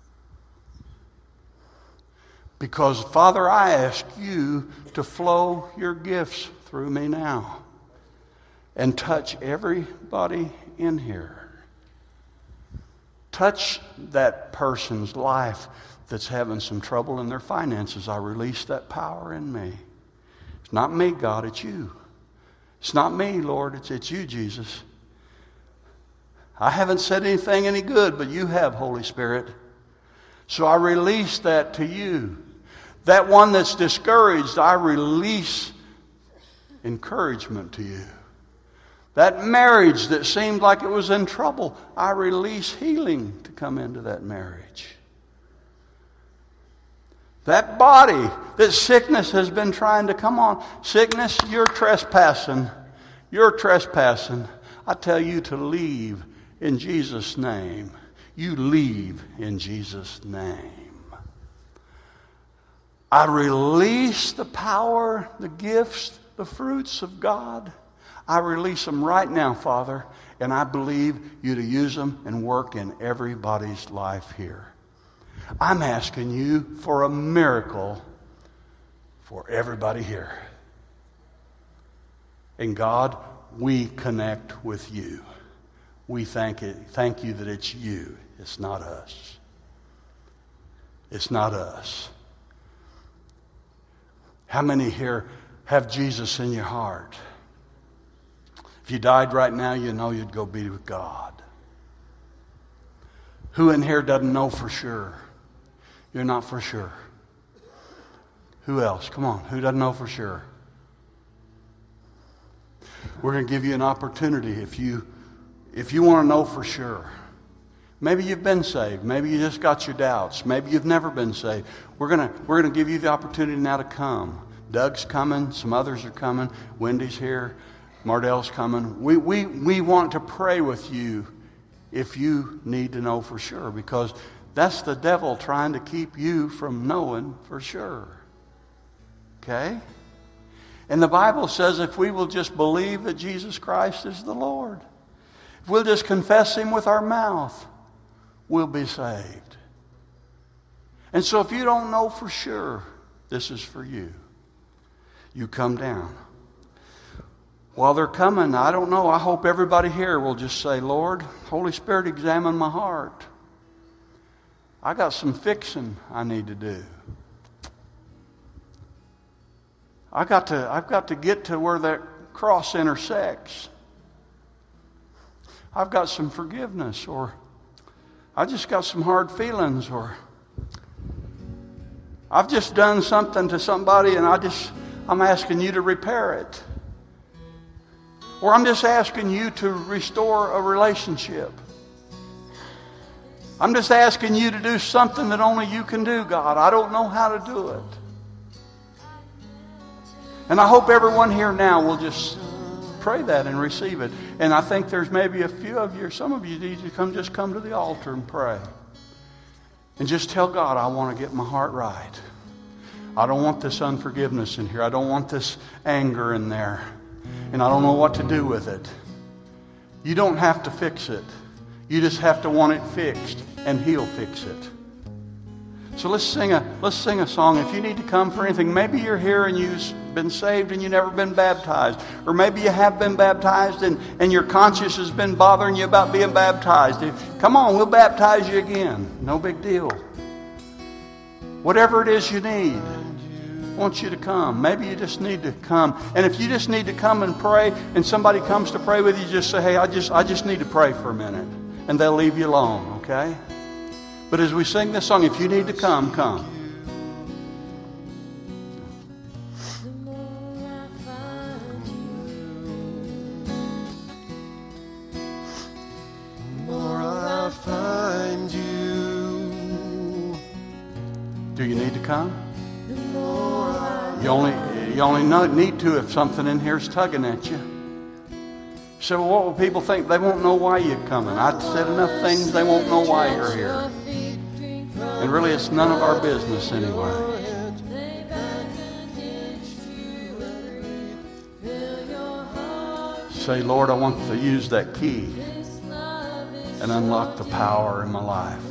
Because, Father, I ask you to flow your gifts through me now and touch everybody in here. Touch that person's life that's having some trouble in their finances. I release that power in me. It's not me, God, it's you. It's not me, Lord, it's, it's you, Jesus. I haven't said anything any good, but you have, Holy Spirit. So I release that to you. That one that's discouraged, I release encouragement to you. That marriage that seemed like it was in trouble, I release healing to come into that marriage. That body that sickness has been trying to come on. Sickness, you're trespassing. You're trespassing. I tell you to leave in Jesus' name. You leave in Jesus' name. I release the power, the gifts, the fruits of God. I release them right now, Father, and I believe you to use them and work in everybody's life here. I'm asking you for a miracle for everybody here. And God, we connect with you. We thank it, thank you that it's you. It's not us. It's not us. How many here have Jesus in your heart? If you died right now, you know you'd go be with God. Who in here doesn't know for sure? You're not for sure. Who else? Come on. Who doesn't know for sure? We're going to give you an opportunity if you if you want to know for sure. Maybe you've been saved. Maybe you just got your doubts. Maybe you've never been saved. We're going to we're going to give you the opportunity now to come. Doug's coming. Some others are coming. Wendy's here. Mardell's coming. We we we want to pray with you if you need to know for sure, because that's the devil trying to keep you from knowing for sure. Okay? And the Bible says if we will just believe that Jesus Christ is the Lord, if we'll just confess Him with our mouth, we'll be saved. And so if you don't know for sure, this is for you. You come down. While they're coming, I don't know, I hope everybody here will just say, Lord, Holy Spirit, examine my heart. I got some fixing I need to do. I got to, I've got to get to where that cross intersects. I've got some forgiveness, or I just got some hard feelings, or I've just done something to somebody and I just, I'm asking you to repair it. Or I'm just asking you to restore a relationship. I'm just asking you to do something that only you can do, God. I don't know how to do it. And I hope everyone here now will just pray that and receive it. And I think there's maybe a few of you, or some of you need to come, just come to the altar and pray. And just tell God, I want to get my heart right. I don't want this unforgiveness in here. I don't want this anger in there. And I don't know what to do with it. You don't have to fix it. You just have to want it fixed, and He'll fix it. So let's sing a let's sing a song. If you need to come for anything, maybe you're here and you've been saved and you've never been baptized. Or maybe you have been baptized and, and your conscience has been bothering you about being baptized. Come on, we'll baptize you again. No big deal. Whatever it is you need, I want you to come. Maybe you just need to come. And if you just need to come and pray and somebody comes to pray with you, just say, hey, I just I just need to pray for a minute. And they'll leave you alone, okay? But as we sing this song, if you need to come, come. Do you need to come? You only you only need to if something in here is tugging at you. So what will people think? They won't know why you're coming. I've said enough things, they won't know why you're here. And really, it's none of our business anyway. Say, Lord, I want to use that key and unlock the power in my life.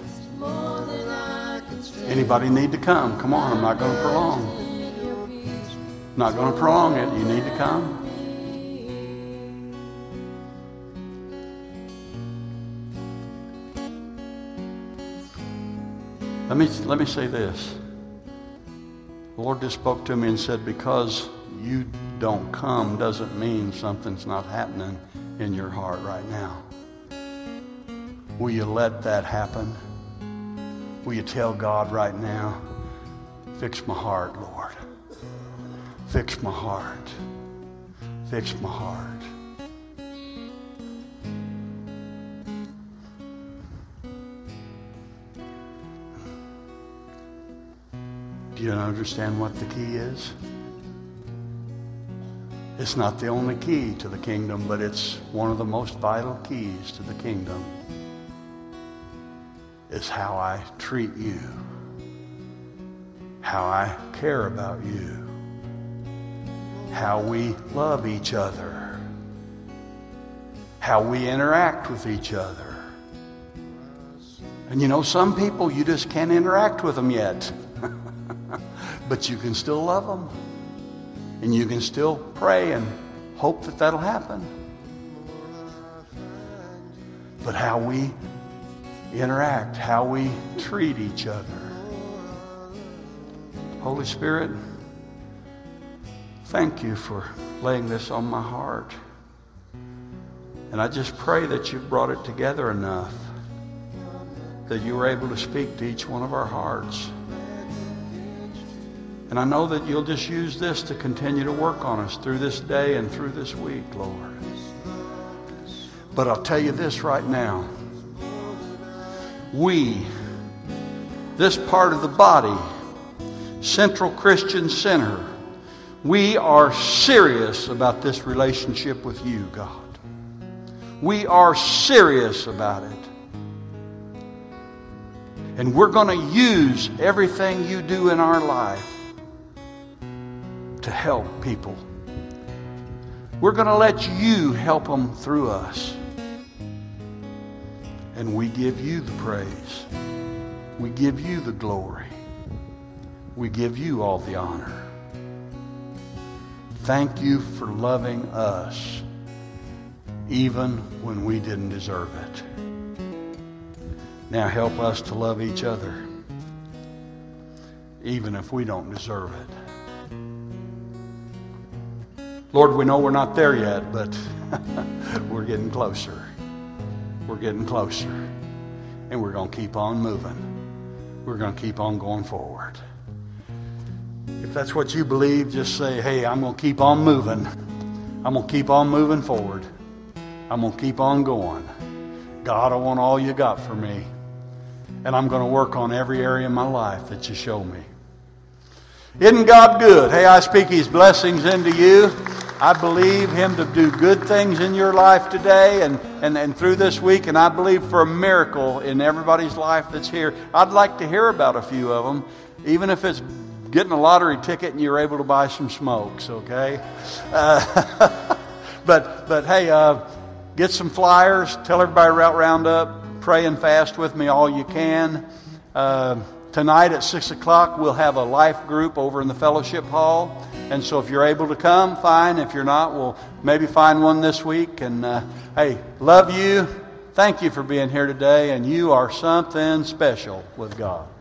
Anybody need to come? Come on, I'm not going to prolong. Not going to prolong it. You need to come. Let me, let me say this. The Lord just spoke to me and said, because you don't come doesn't mean something's not happening in your heart right now. Will you let that happen? Will you tell God right now, fix my heart, Lord. Fix my heart. Fix my heart. Do you understand what the key is? It's not the only key to the kingdom, but it's one of the most vital keys to the kingdom. It's how I treat you, how I care about you, how we love each other, how we interact with each other. And you know, some people, you just can't interact with them yet. But you can still love them. And you can still pray and hope that that'll happen. But how we interact, how we treat each other. Holy Spirit, thank you for laying this on my heart. And I just pray that you've brought it together enough that you were able to speak to each one of our hearts. And I know that you'll just use this to continue to work on us through this day and through this week, Lord. But I'll tell you this right now. We, this part of the body, Central Christian Center, we are serious about this relationship with you, God. We are serious about it. And we're going to use everything you do in our life to help people. We're going to let you help them through us. And we give you the praise. We give you the glory. We give you all the honor. Thank you for loving us even when we didn't deserve it. Now help us to love each other even if we don't deserve it. Lord, we know we're not there yet, but we're getting closer. We're getting closer. And we're going to keep on moving. We're going to keep on going forward. If that's what you believe, just say, hey, I'm going to keep on moving. I'm going to keep on moving forward. I'm going to keep on going. God, I want all you got for me. And I'm going to work on every area of my life that you show me. Isn't God good? Hey, I speak His blessings into you. I believe Him to do good things in your life today and, and, and through this week. And I believe for a miracle in everybody's life that's here. I'd like to hear about a few of them, even if it's getting a lottery ticket and you're able to buy some smokes, okay? Uh, but, but hey, uh, get some flyers. Tell everybody about Roundup. Pray and fast with me all you can. Uh, tonight at six o'clock, we'll have a life group over in the fellowship hall. And so if you're able to come, fine. If you're not, we'll maybe find one this week. And uh, hey, love you. Thank you for being here today. And you are something special with God.